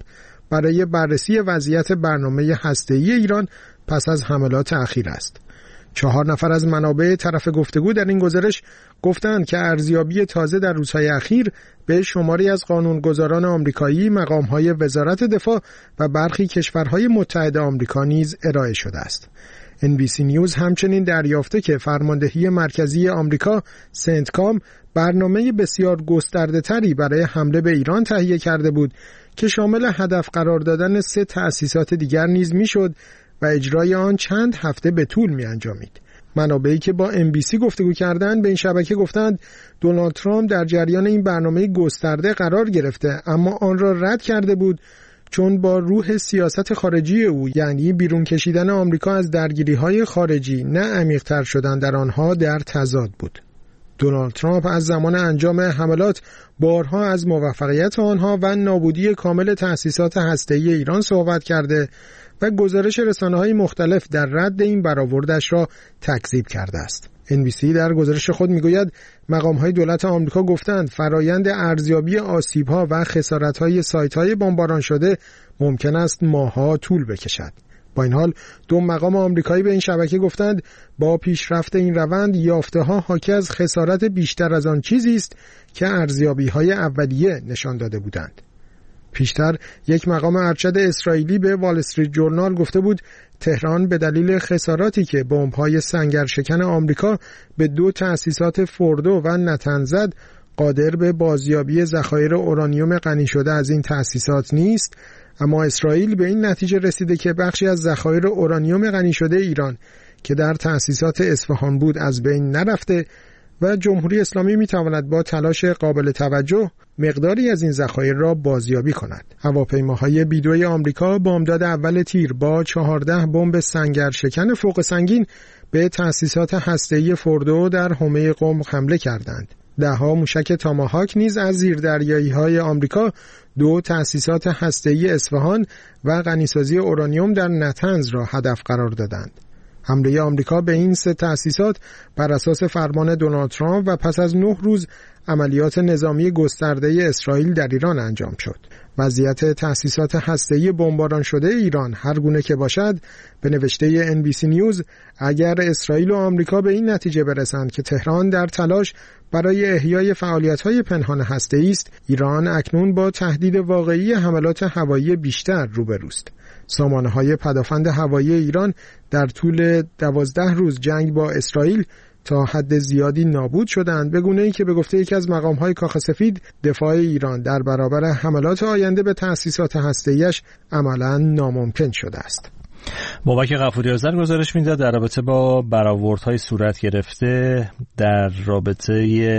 برای بررسی وضعیت برنامه هسته‌ای ایران پس از حملات اخیر است. 4 نفر از منابع طرف گفتگو در این گزارش گفتند که ارزیابی تازه در روزهای اخیر به شماری از قانونگذاران آمریکایی، مقام‌های وزارت دفاع و برخی کشورهای متحد آمریکا نیز ارائه شده است. NBC نیوز همچنین دریافته که فرماندهی مرکزی آمریکا سنتکام برنامه بسیار گسترده‌تری برای حمله به ایران تهیه کرده بود که شامل هدف قرار دادن 3 تأسیسات دیگر نیز میشد و اجرای آن چند هفته به طول می انجامید. منابعی که با NBC گفتگو کردند به این شبکه گفتند دونالد ترامپ در جریان این برنامه گسترده قرار گرفته، اما آن را رد کرده بود چون با روح سیاست خارجی او، یعنی بیرون کشیدن آمریکا از درگیری‌های خارجی نه عمیق‌تر شدن در آنها، در تضاد بود. دونالد ترامپ از زمان انجام حملات بارها از موفقیت آنها و نابودی کامل تأسیسات هسته‌ای ایران صحبت کرده و گزارش رسانه‌های مختلف در رد این برآوردش را تکذیب کرده است. NBC در گزارش خود میگوید مقام‌های دولت آمریکا گفتند فرایند ارزیابی آسیب‌ها و خسارت‌های سایت‌های بمباران شده ممکن است ماه‌ها طول بکشد. با این حال 2 مقام آمریکایی به این شبکه گفتند با پیشرفت این روند یافته‌ها حاکی از خسارت بیشتر از آن چیزی است که ارزیابی‌های اولیه نشان داده بودند. پیشتر یک مقام ارشد اسرائیلی به وال استریت جورنال گفته بود تهران به دلیل خساراتی که بمب‌های سنگرشکن آمریکا به 2 تأسیسات فوردو و نتنز زد قادر به بازیابی ذخایر اورانیوم غنی شده از این تأسیسات نیست، اما اسرائیل به این نتیجه رسیده که بخشی از ذخایر اورانیوم غنی شده ایران که در تأسیسات اصفهان بود از بین نرفته و جمهوری اسلامی میتواند با تلاش قابل توجه مقداری از این ذخایر را بازیابی کند. هواپیماهای بی-2 آمریکا بامداد اول تیر با 14 بمب سنگرشکن فوق سنگین به تأسیسات هسته‌ای فوردو در حومه قم حمله کردند. 10 موشک تاماهاک نیز از زیردریایی‌های آمریکا 2 تأسیسات هسته‌ای اصفهان و غنیسازی اورانیوم در نتنز را هدف قرار دادند. حمله آمریکا به این 3 تأسیسات بر اساس فرمان دونالد ترامپ و پس از 9 روز عملیات نظامی گسترده اسرائیل در ایران انجام شد. وضعیت تأسیسات هسته‌ای بمباران شده ایران هر گونه که باشد، به نوشته NBC نیوز، اگر اسرائیل و آمریکا به این نتیجه برسند که تهران در تلاش برای احیای فعالیت‌های پنهان هسته‌ای است، ایران اکنون با تهدید واقعی حملات هوایی بیشتر روبروست. سامانه‌های پدافند هوایی ایران در طول 12 روز جنگ با اسرائیل تا حد زیادی نابود شدند، به گونه‌ای که به گفته یکی از مقام‌های کاخ سفید دفاع ایران در برابر حملات آینده به تأسیسات هسته‌ایش عملاً ناممکن شده است. بابک غفوری آذر گزارش میداد در رابطه با برآوردهای صورت گرفته در رابطه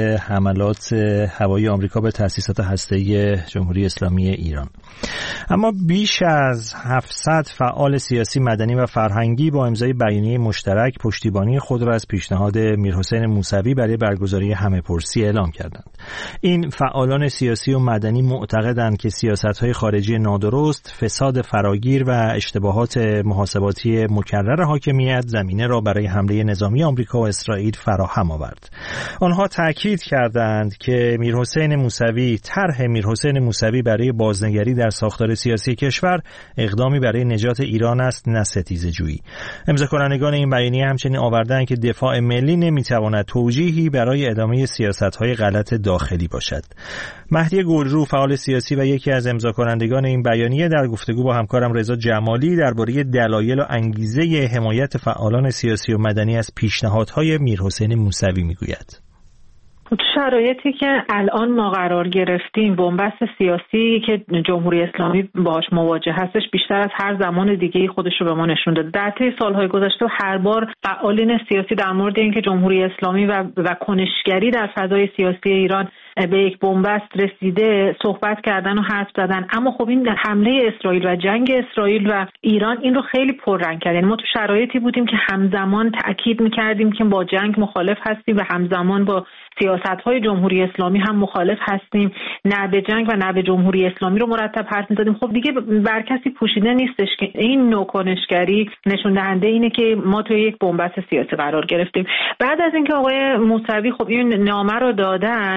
حملات هوایی آمریکا به تأسیسات هسته‌ای جمهوری اسلامی ایران. اما بیش از 700 فعال سیاسی، مدنی و فرهنگی با امضای بیانیه مشترک پشتیبانی خود را از پیشنهاد میرحسین موسوی برای برگزاری همه‌پرسی اعلام کردند. این فعالان سیاسی و مدنی معتقدند که سیاست‌های خارجی نادرست، فساد فراگیر و اشتباهات محاسباتی مکرر حاکمیت زمینه را برای حمله نظامی آمریکا و اسرائیل فراهم آورد. آنها تاکید کردند که میرحسین موسوی، طرح میرحسین موسوی برای بازنگری در ساختار سیاسی کشور اقدامی برای نجات ایران است، نه ستیزه‌جویی. امضاکنندگان این بیانیه همچنین آوردند که دفاع ملی نمیتواند توجیهی برای ادامه سیاست‌های غلط داخلی باشد. مهدی گلرو، فعال سیاسی و یکی از امضاکنندگان این بیانیه، در گفتگو با همکارم رضا جمالی درباره دلایل و انگیزه حمایت فعالان سیاسی و مدنی از پیشنهادهای میرحسین موسوی میگوید. تو شرایطی که الان ما قرار گرفتیم، بنبست سیاسی که جمهوری اسلامی باهاش مواجه هستش بیشتر از هر زمان دیگه‌ای خودش رو به ما نشون داده. در طی سالهای گذشته هر بار فعالین سیاسی در مورد اینکه جمهوری اسلامی و کنشگری در فضای سیاسی ایران به یک بنبست رسیده صحبت کردن و حرف زدن، اما خب این حمله اسرائیل و جنگ اسرائیل و ایران این رو خیلی پررنگ کرد. یعنی ما تو شرایطی بودیم که همزمان تأکید می‌کردیم که با جنگ مخالف هستیم و همزمان با سیاست‌های جمهوری اسلامی هم مخالف هستیم، نه به جنگ و نه به جمهوری اسلامی رو مرتب حرف می‌زدیم. خب دیگه بر کسی پوشیده نیستش که این نوع کنشگری نشون دهنده اینه که ما توی یک بنبست سیاسی قرار گرفتیم. بعد از اینکه آقای موسوی خب این نامه رو دادن،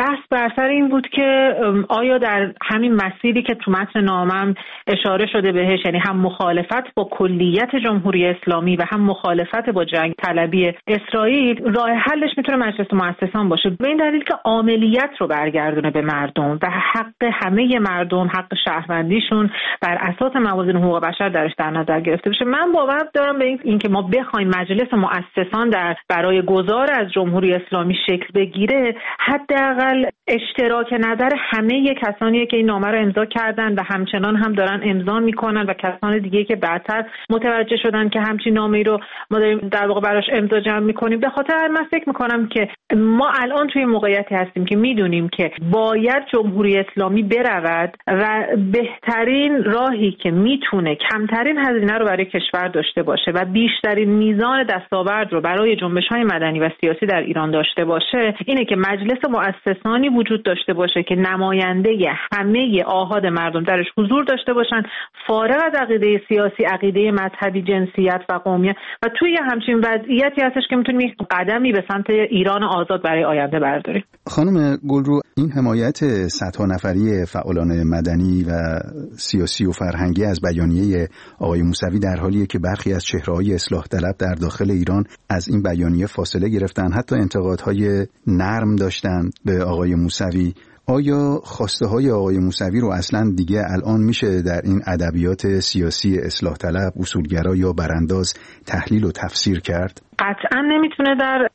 بحث بر سر این بود که آیا در همین مسیری که تو متن نامم اشاره شده بهش، یعنی هم مخالفت با کلیت جمهوری اسلامی و هم مخالفت با جنگ طلبی اسرائیل، راه حلش میتونه مجلس مؤسسان باشه، به این دلیل که عاملیت رو برگردونه به مردم و حق همه مردم، حق شهروندیشون بر اساس موازین حقوق بشر درش در نظر گرفته بشه. من باور دارم به این که ما بخوایم مجلس مؤسسان برای گذار از جمهوری اسلامی شکل بگیره، حداقل اشتراک نظر همه کسانی که این نامه رو امضا کردن و همچنان هم دارن امضا میکنن و کسان دیگه که بعدتر متوجه شدن که همچین نامه‌ای رو ما داریم در واقع براش امضا جمع میکنیم. به خاطر من فکر میکنم که ما الان توی موقعیتی هستیم که میدونیم که باید جمهوری اسلامی برود و بهترین راهی که میتونه کمترین هزینه رو برای کشور داشته باشه و بیشترین میزان دستاورد رو برای جنبش‌های مدنی و سیاسی در ایران داشته باشه اینه که مجلس مؤسسانی وجود داشته باشه که نماینده همه آحاد مردم درش حضور داشته باشن، فارغ از عقیده سیاسی، عقیده مذهبی، جنسیت و قومیت، و توی همچین وضعیتی هستش که میتونیم یک قدمی به سمت ایران آزاد برای آینده برداریم. خانم گلرو، این حمایت صدها نفری فعالان مدنی و سیاسی و فرهنگی از بیانیه آقای موسوی در حالیه که برخی از چهره‌های اصلاح طلب در داخل ایران از این بیانیه فاصله گرفتن، حتی انتقادهای نرم داشتن به آقای موسوی. آیا خواسته های آقای موسوی رو اصلا دیگه الان میشه در این ادبیات سیاسی اصلاح طلب، اصولگرا یا برانداز تحلیل و تفسیر کرد؟ قطعا نمیتونه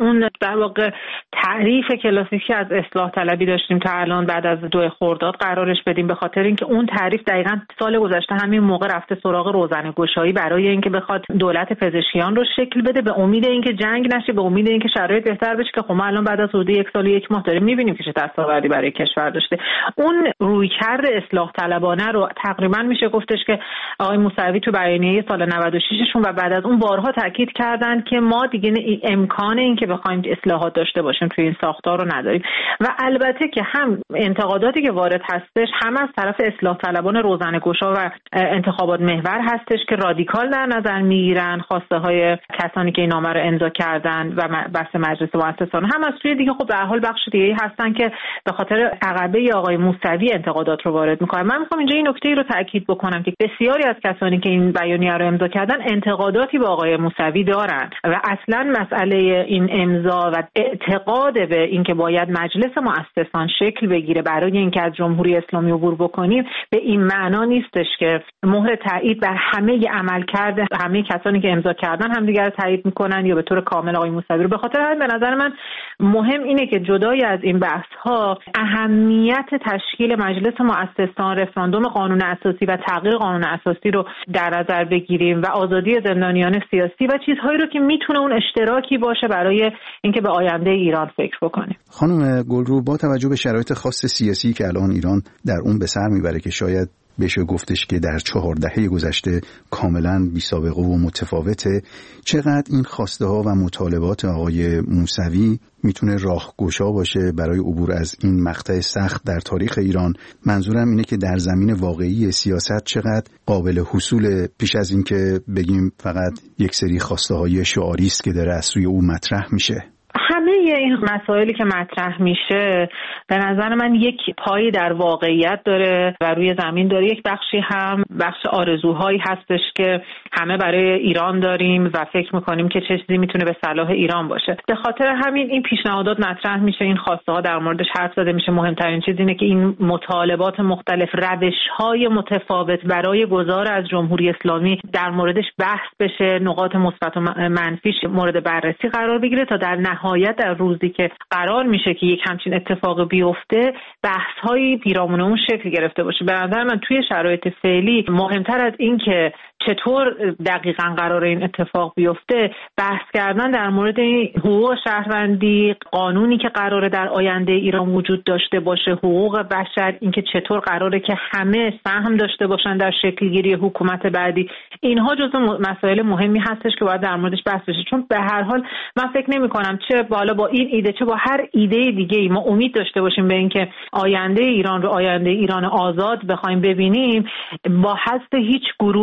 در واقع تعریف کلاسیکی از اصلاح طلبی داشتیم تا الان بعد از 2 خرداد قرارش بدیم، به خاطر اینکه اون تعریف دقیقاً سال گذشته همین موقع رفته سراغ روزنه‌گشایی برای اینکه بخواد دولت پزشکیان رو شکل بده، به امید اینکه جنگ نشه، به امید اینکه شرایط بهتر بشه، که خب ما الان بعد از حدود 1 سال و 1 ماه داریم میبینیم که چه دستاوردی برای کشور داشته. اون رویکرد اصلاح طلبانه رو تقریباً میشه گفتش که آقای موسوی تو بیانیه سال 96شون و بعد از اون بارها تاکید کردن که ما دیگه امکان این که بخوایم اصلاحات داشته باشیم توی این ساختار رو نداریم. و البته که هم انتقاداتی که وارد هستش هم از طرف اصلاح طلبان روزنه‌گشا و انتخابات محور هستش که رادیکال در نظر میگیرن خواسته های کسانی که این نامه رو امضا کردن و بحث مجلس مؤسسان، هم از سوی دیگه خب به هر حال بخش دیگه‌ای هستن که به خاطر عقبه آقای موسوی انتقادات رو وارد میکنن. من میخوام اینجا این نکته رو تاکید بکنم که بسیاری از کسانی که این بیانیه رو امضا کردن انتقاداتی به آقای موسوی دارن و اصلا مسئله این امضا و اعتقاد به اینکه باید مجلس مؤسسان شکل بگیره برای اینکه از جمهوری اسلامی عبور بکنیم به این معنا نیستش که مهر تایید بر همه عملکرد همه کسانی که امضا کردن همدیگر رو تایید میکنن یا به طور کامل آقای موسوی رو. به خاطر همین به نظر من مهم اینه که جدای از این بحث ها اهمیت تشکیل مجلس مؤسسان، رفراندوم قانون اساسی و تغییر قانون اساسی رو در نظر بگیریم و آزادی زندانیان سیاسی و چیزهایی رو که میتونه اون اشتراکی باشه برای اینکه به آینده ایران فکر بکنیم. خانم گلرو، با توجه به شرایط خاص سیاسی که الان ایران در اون به سر میبره که شاید بشه گفتش که در 4 دهه گذشته کاملا بی سابقه و متفاوته، چقدر این خواسته ها و مطالبات آقای موسوی میتونه راهگشا باشه برای عبور از این مقطع سخت در تاریخ ایران؟ منظورم اینه که در زمین واقعی سیاست چقدر قابل حصول پیش از این که بگیم فقط یک سری خواسته های شعاری است که داره از سوی او مطرح میشه. همه این مسائلی که مطرح میشه به نظر من یک پایی در واقعیت داره و روی زمین داره، یک بخشی هم بخش آرزوهایی هستش که همه برای ایران داریم و فکر میکنیم که چه چیزی میتونه به صلاح ایران باشه. به خاطر همین این پیشنهادات مطرح میشه، این خواسته ها در موردش حرف زده میشه. مهمترین چیز اینه که این مطالبات مختلف، روش‌های متفاوت برای گذار از جمهوری اسلامی در موردش بحث بشه، نقاط مثبت و منفیش مورد بررسی قرار بگیره تا در نهایت در روزی که قرار میشه که یک همچین اتفاق بیفته بحث‌های پیرامون اون شکل گرفته باشه. به نظر من توی شرایط فعلی مهمتر از این که چطور دقیقاً قرار این اتفاق بیفته، بحث کردن در مورد حقوق شهروندی، قانونی که قراره در آینده ایران وجود داشته باشه، حقوق بشر، اینکه چطور قراره که همه سهم داشته باشن در شکل گیری حکومت بعدی، اینها جزو مسائل مهمی هستش که باید در موردش بحث بشه. چون به هر حال من فکر نمی‌کنم چه بالا با این ایده چه با هر ایده دیگه‌ای ما امید داشته باشیم به اینکه آینده ایران رو آینده ایران آزاد بخوایم ببینیم، با حذف هیچ گروهی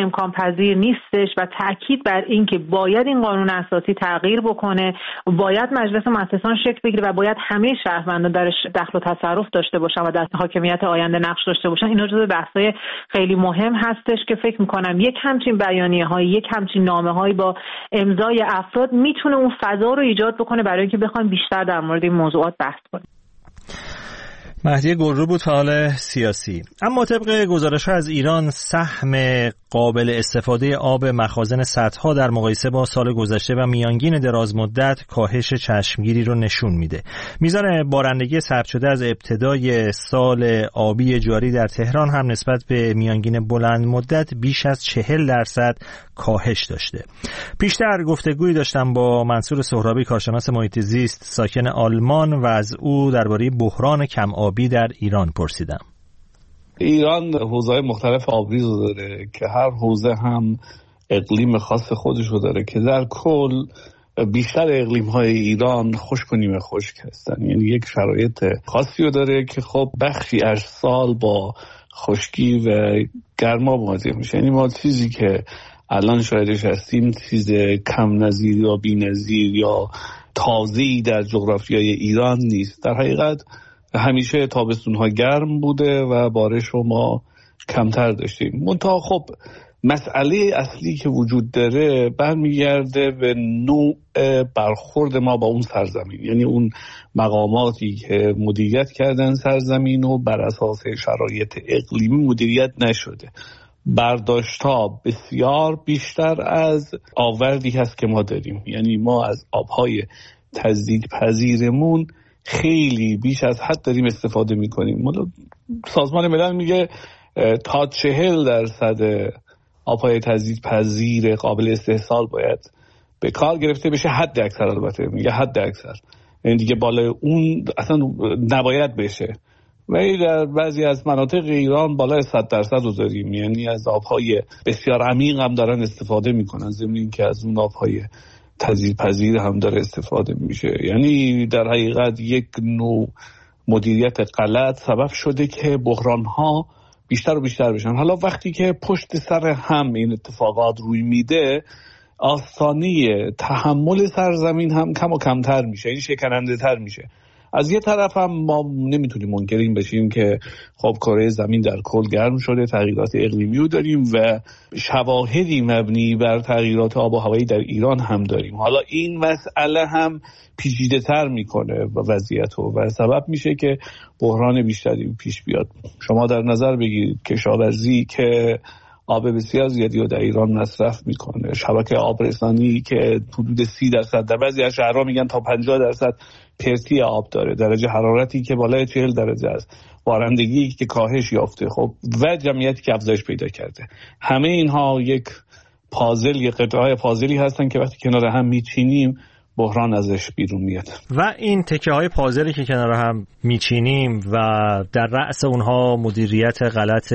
امکان پذیر نیستش و تاکید بر این که باید این قانون اساسی تغییر بکنه، باید مجلس مؤسسان شکل بگیره و باید همه شهروندان درش دخل و تصرف داشته باشن و در حاکمیت آینده نقش داشته باشن. اینا جزو بحث‌های خیلی مهم هستش که فکر می‌کنم یک همچین بیانیه‌های، یک همچین نامه‌هایی با امضای افراد میتونه اون فضا رو ایجاد بکنه برای اینکه بخوایم بیشتر در مورد این موضوعات بحث کنیم. مهدی گلرو بود، فعال سیاسی. اما طبق گزارش‌ها از ایران سهم قابل استفاده آب مخازن سدها در مقایسه با سال گذشته و میانگین دراز مدت کاهش چشمگیری رو نشون میده. میزان بارندگی ثبت شده از ابتدای سال آبی جاری در تهران هم نسبت به میانگین بلند مدت بیش از 40% کاهش داشته. پیشتر گفتگویی داشتم با منصور سهرابی، کارشناس محیط زیست ساکن آلمان، و از او درباره بحران کم آبی در ایران پرسیدم. ایران حوزه‌های مختلف آبریز داره که هر حوزه هم اقلیم خاص خودش رو داره که در کل بیشتر اقلیم‌های ایران خشک و نیمه خشک هستن. یعنی یک شرایط خاصی رو داره که خب بخشی از سال با خشکی و گرما مواجه میشه. یعنی ما چیزی که الان شاهدش هستیم چیز کم نظیر یا بی نظیر یا تازه‌ای در جغرافیای ایران نیست. در حقیقت همیشه تابستون‌ها گرم بوده و بارش رو ما کمتر داشتیم. منتها خب مسئله اصلی که وجود داره برمیگرده به نوع برخورد ما با اون سرزمین، یعنی اون مقاماتی که مدیریت کردن سرزمین و بر اساس شرایط اقلیمی مدیریت نشده. برداشت‌ها بسیار بیشتر از آوردی هست که ما داریم. یعنی ما از آب‌های تجدیدپذیرمون خیلی بیش از حد داریم استفاده میکنیم. سازمان ملل میگه تا 40% آبهای تجدیدپذیر قابل استحصال باید به کار گرفته بشه. حد اکثر، البته میگه حد اکثر، یعنی دیگه بالای اون اصلا نباید بشه. ولی در بعضی از مناطق ایران بالای 100% رو داریم، یعنی از آبهای بسیار عمیق هم دارن استفاده میکنن، ضمن اینکه از اون آبهای تجدیدپذیر هم داره استفاده میشه. یعنی در حقیقت یک نوع مدیریت غلط سبب شده که بحران‌ها بیشتر و بیشتر بشن. حالا وقتی که پشت سر هم این اتفاقات روی میده، آستانه تحمل سرزمین هم کم و کمتر میشه، این شکننده تر میشه. از یه طرف هم ما نمیتونیم منکر این بشیم که خب کره زمین در کل گرم شده، تغییرات اقلیمی رو داریم و شواهدی مبنی بر تغییرات آب و هوایی در ایران هم داریم. حالا این مسئله هم پیچیده تر میکنه وضعیت و سبب میشه که بحران بیشتری پیش بیاد. شما در نظر بگیرید کشاورزی که آب بسیار زیادی رو در ایران مصرف میکنه، شبکه آبرسانی که حدود 30%، در بعضی از شهرها میگن تا 50% پرتی آب داره، درجه حرارتی که بالای 40 درجه است، بارندگی که کاهش یافته، خب و جمعیتی که افزایش پیدا کرده. همه اینها یک پازل، یک قطعه پازلی هستن که وقتی کنار هم میچینیم بحران ازش بیرون میاد. و این تکه های پازلی که کنار هم میچینیم و در رأس اونها مدیریت غلط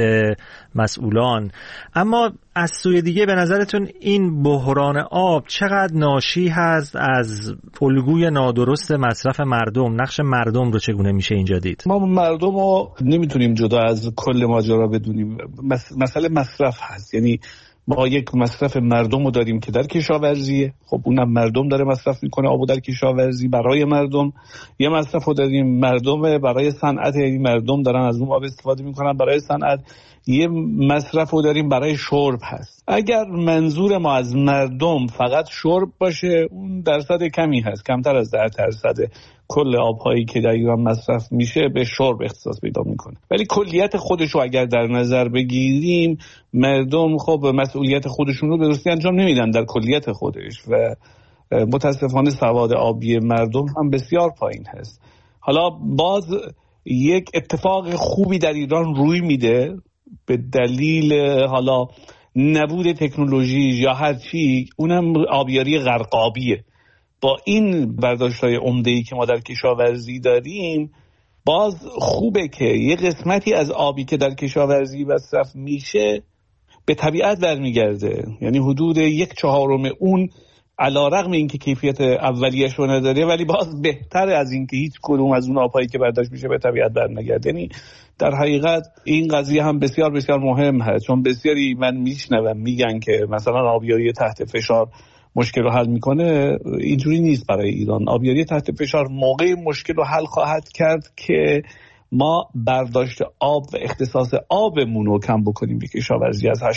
مسئولان. اما از سوی دیگه به نظرتون این بحران آب چقدر ناشی هست از الگوی نادرست مصرف مردم؟ نقش مردم رو چگونه میشه اینجا دید؟ ما مردم رو نمیتونیم جدا از کل ماجرا بدونیم. مسئله مصرف هست، یعنی ما یک مصرف مردم رو داریم که در کشاورزیه، خب اونم مردم داره مصرف میکنه آبو در کشاورزی برای مردم. یه مصرف رو داریم مردم برای صنعت، یعنی مردم دارن از اون آب استفاده میکنن برای صنعت. یه مصرف رو داریم برای شرب هست. اگر منظور ما از مردم فقط شرب باشه، اون درصد کمی هست، کمتر از 10% کل آبهایی که در ایران مصرف میشه به شرب اختصاص پیدا میکنه. ولی کلیت خودش رو اگر در نظر بگیریم، مردم خب مسئولیت خودشون رو به درستی انجام نمیدن در کلیت خودش و متاسفانه سواد آبی مردم هم بسیار پایین هست. حالا باز یک اتفاق خوبی در ایران روی میده به دلیل حالا نبود تکنولوژی یا هر چی، اونم آبیاری غرقابیه. با این برداشت‌های عمده‌ای که ما در کشاورزی داریم، باز خوبه که یه قسمتی از آبی که در کشاورزی مصرف میشه به طبیعت برمیگرده، یعنی حدود 1/4 اون علیرغم اینکه کیفیت اولیه‌اش رو نداره ولی باز بهتر از اینکه هیچ کدوم از اون آب‌هایی که برداشت میشه به طبیعت برنگرده. یعنی در حقیقت این قضیه هم بسیار بسیار مهم هست، چون بسیاری من میشنوم میگن که مثلا آبیاری تحت فشار مشکل رو حل میکنه. اینجوری نیست برای ایران. آبیاری تحت فشار موقع مشکل رو حل خواهد کرد که ما برداشت آب و اختصاص آبمون رو کم بکنیم به کشاورزی، از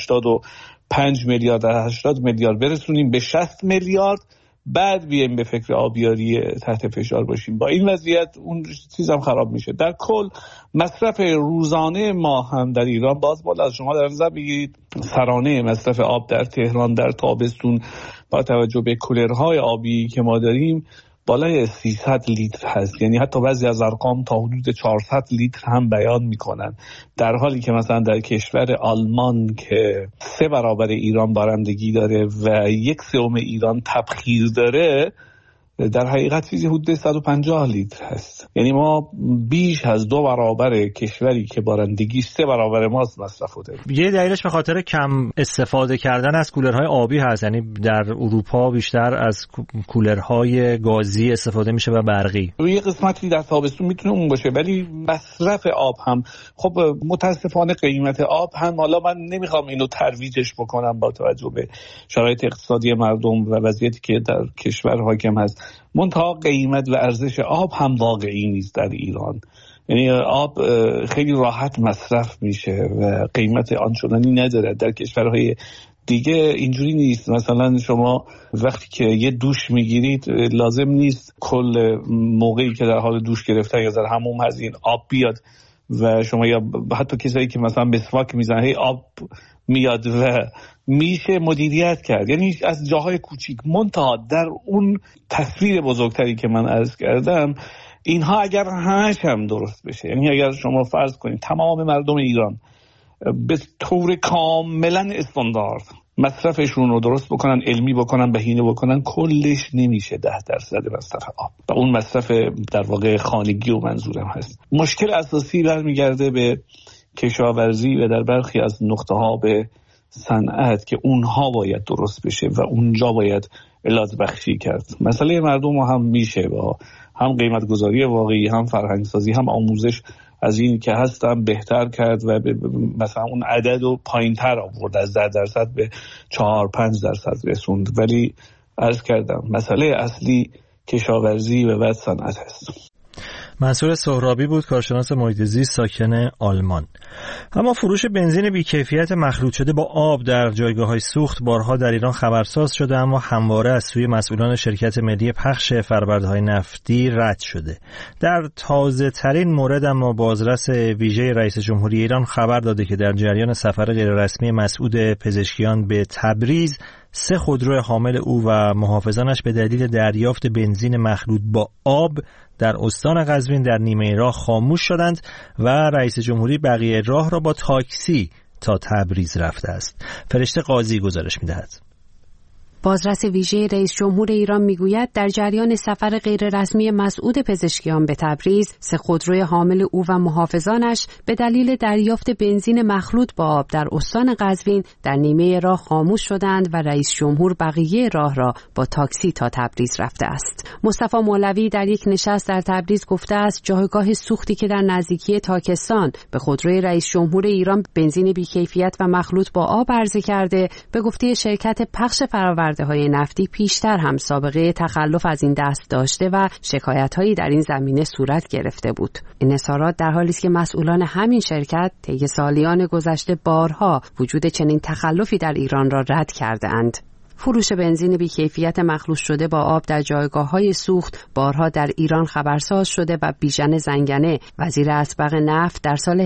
85 میلیارد تا 80 میلیارد برسونیم به 60 میلیارد، بعد بیایم به فکر آبیاری تحت فشار باشیم. با این وضعیت اون چیزم خراب میشه. در کل مصرف روزانه ما هم در ایران باز بالا از شما در نظر بگیرید. سرانه مصرف آب در تهران در تابستون با توجه به کولرهای آبی که ما داریم بالای 300 لیتر هست. یعنی حتی بعضی از ارقام تا حدود 400 لیتر هم بیان میکنن، در حالی که مثلا در کشور آلمان که 3 برابر ایران بارندگی داره و 1/3 ایران تبخیر داره، در حقیقت چیزی حدود 150 لیتر هست. یعنی ما بیش از 2 برابر کشوری که بارندگی 3 برابر ماست مصرف داریم. یه دلیلش به خاطر کم استفاده کردن از کولرهای آبی هست. یعنی در اروپا بیشتر از کولرهای گازی استفاده میشه و برقی. یه قسمتی در تابستون میتونه اون باشه، ولی مصرف آب هم خب متاسفانه قیمت آب هم، حالا من نمیخوام اینو ترویجش بکنم با توجه به شرایط اقتصادی مردم و وضعیتی که در کشور حاکم هست، منتها قیمت و ارزش آب هم واقعی نیست در ایران. یعنی آب خیلی راحت مصرف میشه و قیمت آنچنانی نداره. در کشورهای دیگه اینجوری نیست. مثلا شما وقتی که یه دوش میگیرید لازم نیست کل موقعی که در حال دوش گرفتن یا در حموم هستین آب بیاد و شما، یا حتی کسایی که مثلا مسواک میزنن آب میاد و میشه مدیریت کرد. یعنی از جاهای کوچیک. منتها در اون تصویر بزرگتری که من عرض کردم، اینها اگر همش هم درست بشه، یعنی اگر شما فرض کنید تمام مردم ایران به طور کاملا استاندارد مصرفشون رو درست بکنن، علمی بکنن، بهینه بکنن، کلش نمیشه 10% مصرف آب و اون مصرف در واقع خانگی و منظورم هست. مشکل اساسی برمیگرده به کشاورزی و در برخی از نقطه ها به صنعت که اونها باید درست بشه و اونجا باید علاج بخشی کرد. مسئله مردم هم میشه با هم قیمت گذاری واقعی، هم فرهنگ سازی، هم آموزش از این که هستم بهتر کرد و مثلا اون عدد رو پایین تر آورد، از 10% به 4-5% رسوند. ولی عرض کردم مسئله اصلی کشاورزی و بعد صنعت هست. منصور سهرابی بود، کارشناس محیط زیست ساکن آلمان. اما فروش بنزین بی‌کیفیت مخلوط شده با آب در جایگاه‌های سوخت بارها در ایران خبرساز شده، اما همواره از سوی مسئولان شرکت ملی پخش فرآورده‌های نفتی رد شده. در تازه ترین مورد اما بازرس ویژه رئیس جمهوری ایران خبر داده که در جریان سفر غیررسمی مسعود پزشکیان به تبریز 3 خودرو حامل او و محافظانش به دلیل دریافت بنزین مخلوط با آب در استان قزوین در نیمه راه خاموش شدند و رئیس جمهوری بقیه راه را با تاکسی تا تبریز رفته است. فرشته قاضی گزارش می‌دهد. بازرس ویژه رئیس جمهور ایران میگوید در جریان سفر غیررسمی مسعود پزشکیان به تبریز 3 خودروی حامل او و محافظانش به دلیل دریافت بنزین مخلوط با آب در استان قزوین در نیمه راه خاموش شدند و رئیس جمهور بقیه راه را با تاکسی تا تبریز رفته است. مصطفی مولوی در یک نشست در تبریز گفته است جایگاه سوختی که در نزدیکی تاکستان به خودروی رئیس جمهور ایران بنزین بی‌کیفیت و مخلوط با آب عرضه کرده، به گفته شرکت پخش های نفتی پیشتر هم سابقه تخلف از این دست داشته و شکایت‌هایی در این زمینه صورت گرفته بود. این اظهارات در حالی است که مسئولان همین شرکت طی سالیان گذشته بارها وجود چنین تخلفی در ایران را رد کرده‌اند. فروش بنزین بی‌کیفیت مخلوط شده با آب در جایگاه‌های سوخت بارها در ایران خبرساز شده و بیژن زنگنه وزیر اسبق نفت در سال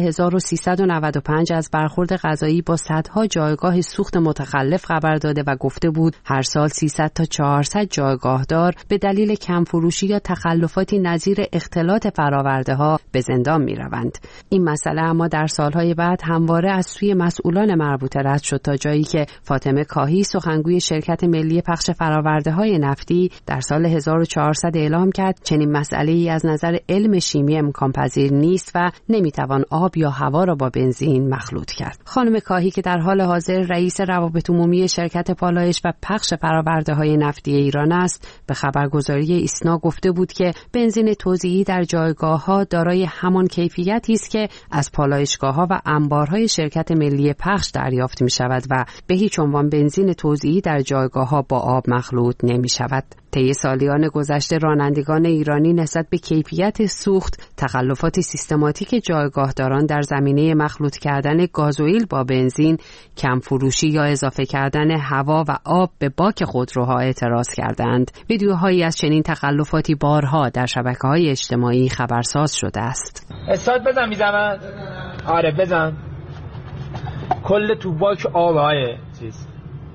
1395 از برخورد قضایی با صدها جایگاه سوخت متخلف خبر داده و گفته بود هر سال 300 تا 400 جایگاهدار به دلیل کم فروشی یا تخلفاتی نظیر اختلاط فرآورده‌ها به زندان می‌روند. این مسئله اما در سالهای بعد همواره از سوی مسئولان مربوطه رد شد تا جایی که فاطمه کاهی سخنگوی شرکت شرکت ملی پخش فرآورده‌های نفتی در سال 1400 اعلام کرد چنین مسئله‌ای از نظر علم شیمی امکان پذیر نیست و نمیتوان آب یا هوا را با بنزین مخلوط کرد. خانم کاهی که در حال حاضر رئیس روابط عمومی شرکت پالایش و پخش فرآورده‌های نفتی ایران است، به خبرگزاری ایسنا گفته بود که بنزین توزیعی در جایگاه‌ها دارای همان کیفیتی است که از پالایشگاه‌ها و انبارهای شرکت ملی پخش دریافت می‌شود و به هیچ عنوان بنزین توزیعی در جایگاه‌ها با آب مخلوط نمی‌شود. طی سالیان گذشته رانندگان ایرانی نسبت به کیفیت سوخت تخلفات سیستماتیک جایگاهداران در زمینه مخلوط کردن گازوئیل با بنزین، کم فروشی یا اضافه کردن هوا و آب به باک خودروها اعتراض کردند. ویدیوهایی از چنین تخلفاتی بارها در شبکه‌های اجتماعی خبرساز شده است. استارت بزن میزنم. آره بزن. کل تو باک آب های چیز.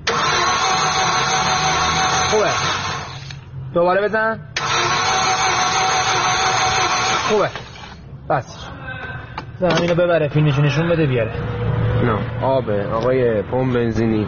خوبه. دوباره بزن. خوبه. بس. زن اینو ببره فینیشو نشون بده بیاره. نه آبه آقای پمپ بنزینی.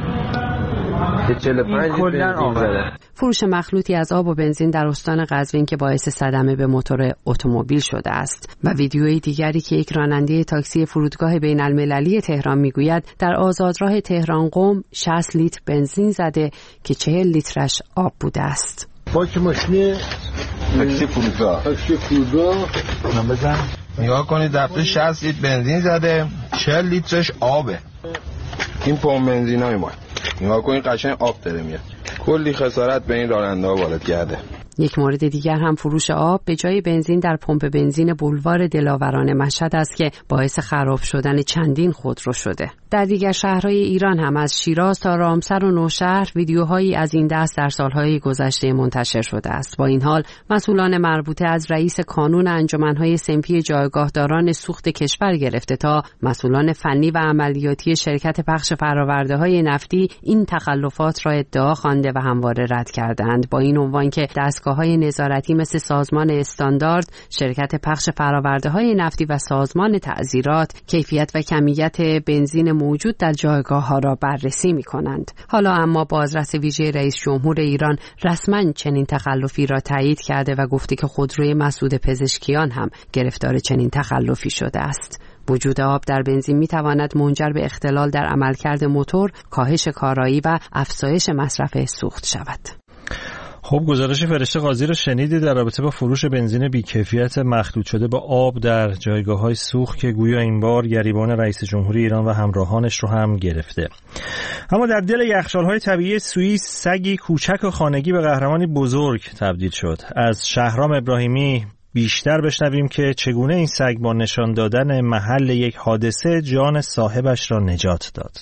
45 کلن آبه. فروش مخلوطی از آب و بنزین در استان قزوین که باعث صدمه به موتور اتومبیل شده است. و ویدیوی دیگری که یک راننده تاکسی فرودگاه بین المللی تهران میگوید در آزادراه تهران قم 60 لیتر بنزین زده که 40 لیترش آب بوده است. باک ماشین تاکسی فرودگاه بزن. نگاه کنید دفعه 60 لیتر بنزین زده 40 لیترش آبه. این پمپ بنزینای ما. نگاه کنید قشنگ آب داره میاد. کلی خسارت به این راننده‌ها وارد کرده. یک مورد دیگر هم فروش آب به جای بنزین در پمپ بنزین بولوار دلاوران مشهد است که باعث خراب شدن چندین خودرو شده. در دیگر شهرهای ایران هم از شیراز تا رامسر و نوشهر ویدیوهایی از این دست در سالهای گذشته منتشر شده است. با این حال مسئولان مربوطه از رئیس کانون انجمنهای صنفی جایگاهداران سوخت کشور گرفته تا مسئولان فنی و عملیاتی شرکت پخش فرآورده‌های نفتی این تخلفات را ادعا خوانده و همواره رد کردند. با این عنوان که دستگاه‌های نظارتی مثل سازمان استاندارد، شرکت پخش فرآورده‌های نفتی و سازمان تعزیرات کیفیت و کمیت بنزین موجود در جایگاه‌ها را بررسی می‌کنند. حالا اما بازرس ویژه رئیس جمهور ایران رسما چنین تخلفی را تایید کرده و گفته که خودروی مسعود پزشکیان هم گرفتار چنین تخلفی شده است. وجود آب در بنزین می‌تواند منجر به اختلال در عملکرد موتور، کاهش کارایی و افزایش مصرف سوخت شود. خب گزارش فرشته قاضی رو شنیدید در رابطه با فروش بنزین بی‌کیفیت مخلوط شده با آب در جایگاه‌های سوخت که گویا این بار گریبان رئیس جمهوری ایران و همراهانش رو هم گرفته. اما در دل یخچال‌های طبیعی سوئیس سگی کوچک و خانگی به قهرمانی بزرگ تبدیل شد. از شهرام ابراهیمی بیشتر بشنویم که چگونه این سگ با نشان دادن محل یک حادثه جان صاحبش را نجات داد.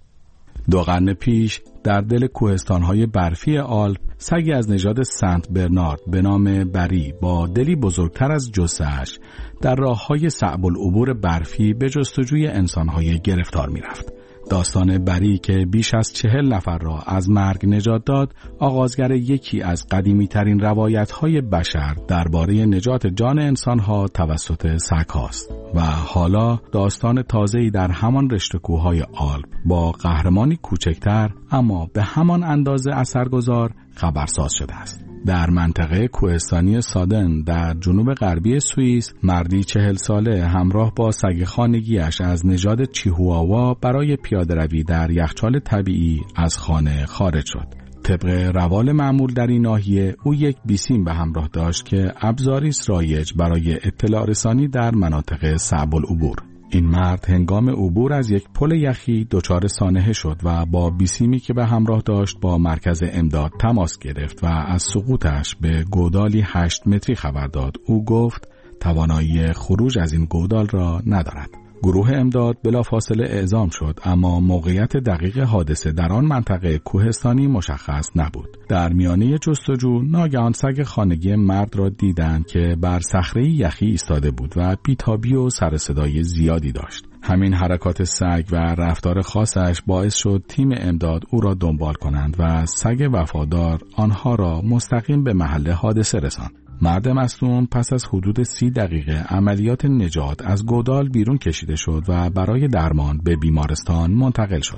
2 قرن پیش در دل کوهستان‌های برفی آلپ سگی از نژاد سنت برنارد به نام بری با دلی بزرگتر از جثه‌اش در راه‌های صعب العبور برفی به جستجوی انسان‌های گرفتار می‌رفت. داستان بری که بیش از 40 نفر را از مرگ نجات داد آغازگر یکی از قدیمی‌ترین روایت‌های بشر درباره نجات جان انسان‌ها توسط سگ‌هاست و حالا داستان تازه‌ای در همان رشته کوه‌های آلپ با قهرمانی کوچکتر اما به همان اندازه اثرگذار خبرساز شده است. در منطقه کوهستانی سادن در جنوب غربی سوئیس مردی 40 ساله همراه با سگ خانگیش از نژاد چیهواوا برای پیاده‌روی در یخچال طبیعی از خانه خارج شد. طبق روال معمول در این ناحیه او یک بیسیم به همراه داشت که ابزاری است رایج برای اطلاع رسانی در مناطق صعب العبور. این مرد هنگام عبور از یک پل یخی دچار سانحه شد و با بیسیمی که به همراه داشت با مرکز امداد تماس گرفت و از سقوطش به گودالی 8 متری خبر داد. او گفت توانایی خروج از این گودال را ندارد. گروه امداد بلافاصله اعزام شد اما موقعیت دقیق حادثه در آن منطقه کوهستانی مشخص نبود. در میانه جستجو ناگهان سگ خانگی مرد را دیدند که بر صخره یخی ایستاده بود و بیتابی و سر صدای زیادی داشت. همین حرکات سگ و رفتار خاصش باعث شد تیم امداد او را دنبال کنند و سگ وفادار آنها را مستقیم به محل حادثه رساند. مرد مصدوم پس از حدود 30 دقیقه عملیات نجات از گودال بیرون کشیده شد و برای درمان به بیمارستان منتقل شد.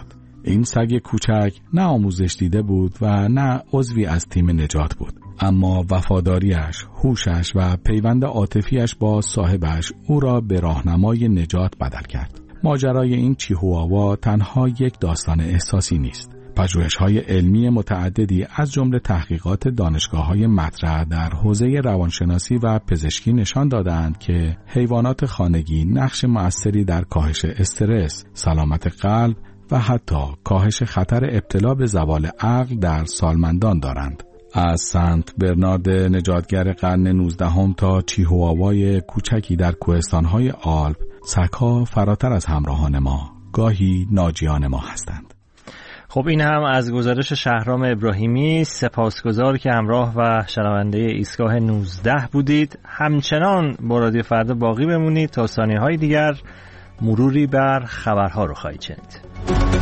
این سگ کوچک نه آموزش دیده بود و نه عضوی از تیم نجات بود، اما وفاداریش، هوشش و پیوند عاطفیش با صاحبش او را به راهنمای نجات بدل کرد. ماجرای این چیهواوا تنها یک داستان احساسی نیست. پژوهش‌های علمی متعددی از جمله تحقیقات دانشگاه‌های مطرح در حوزه روانشناسی و پزشکی نشان دادند که حیوانات خانگی نقش مؤثری در کاهش استرس، سلامت قلب و حتی کاهش خطر ابتلا به زوال عقل در سالمندان دارند. از سنت برنارد نجاتگر قرن 19 تا چیهواوای کوچکی در کوهستان‌های آلپ، سگ‌ها فراتر از همراهان ما، گاهی ناجیان ما هستند. خب این هم از گزارش شهرام ابراهیمی. سپاسگزار که همراه و شنونده ایستگاه 19 بودید. همچنان با رادیو فردا باقی بمونید تا ثانیه‌های دیگر مروری بر خبرها رو خواهید شنید.